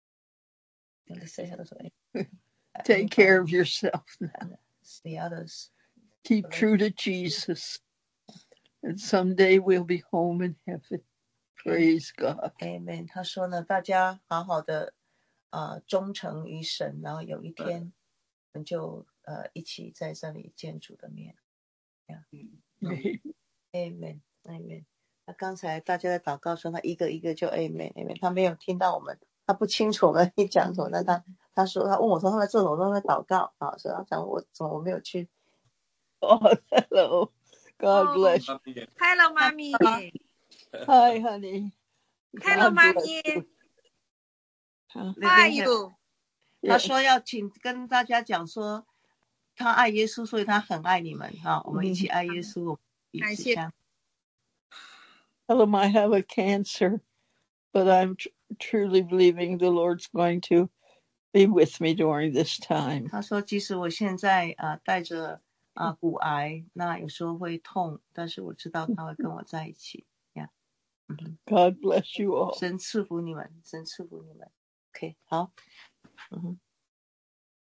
Take care of yourself now. The others. Keep true to Jesus, and someday we'll be home in heaven. Praise God. Amen. 他说呢，大家好好的呃忠诚于神，然后有一天我们就呃一起在这里见主的面。Yeah. Amen. Amen. 他刚才大家在祷告说他一个一个就 amen amen， 他没有听到我们，他不清楚我们一讲什么，但他他说他问我说他在做什么，都在祷告啊，所以他讲我怎么我没有去。 Oh, hello. God oh, bless you. Hello, mommy. Hi, honey. Hello, mommy. How are you? 他说要请跟大家讲说，他爱耶稣，所以他很爱你们哈、啊，我们一起爱耶稣， 感谢。 Tell him I have a cancer, but I'm tr truly believing the Lord's going to be with me during this time. 他说，即使我现在啊、呃、带着啊、呃、骨癌，那有时候会痛，但是我知道他会跟我在一起呀。Yeah. 嗯 God bless you all. 神赐福你们，神赐福你们。OK， 好。嗯哼。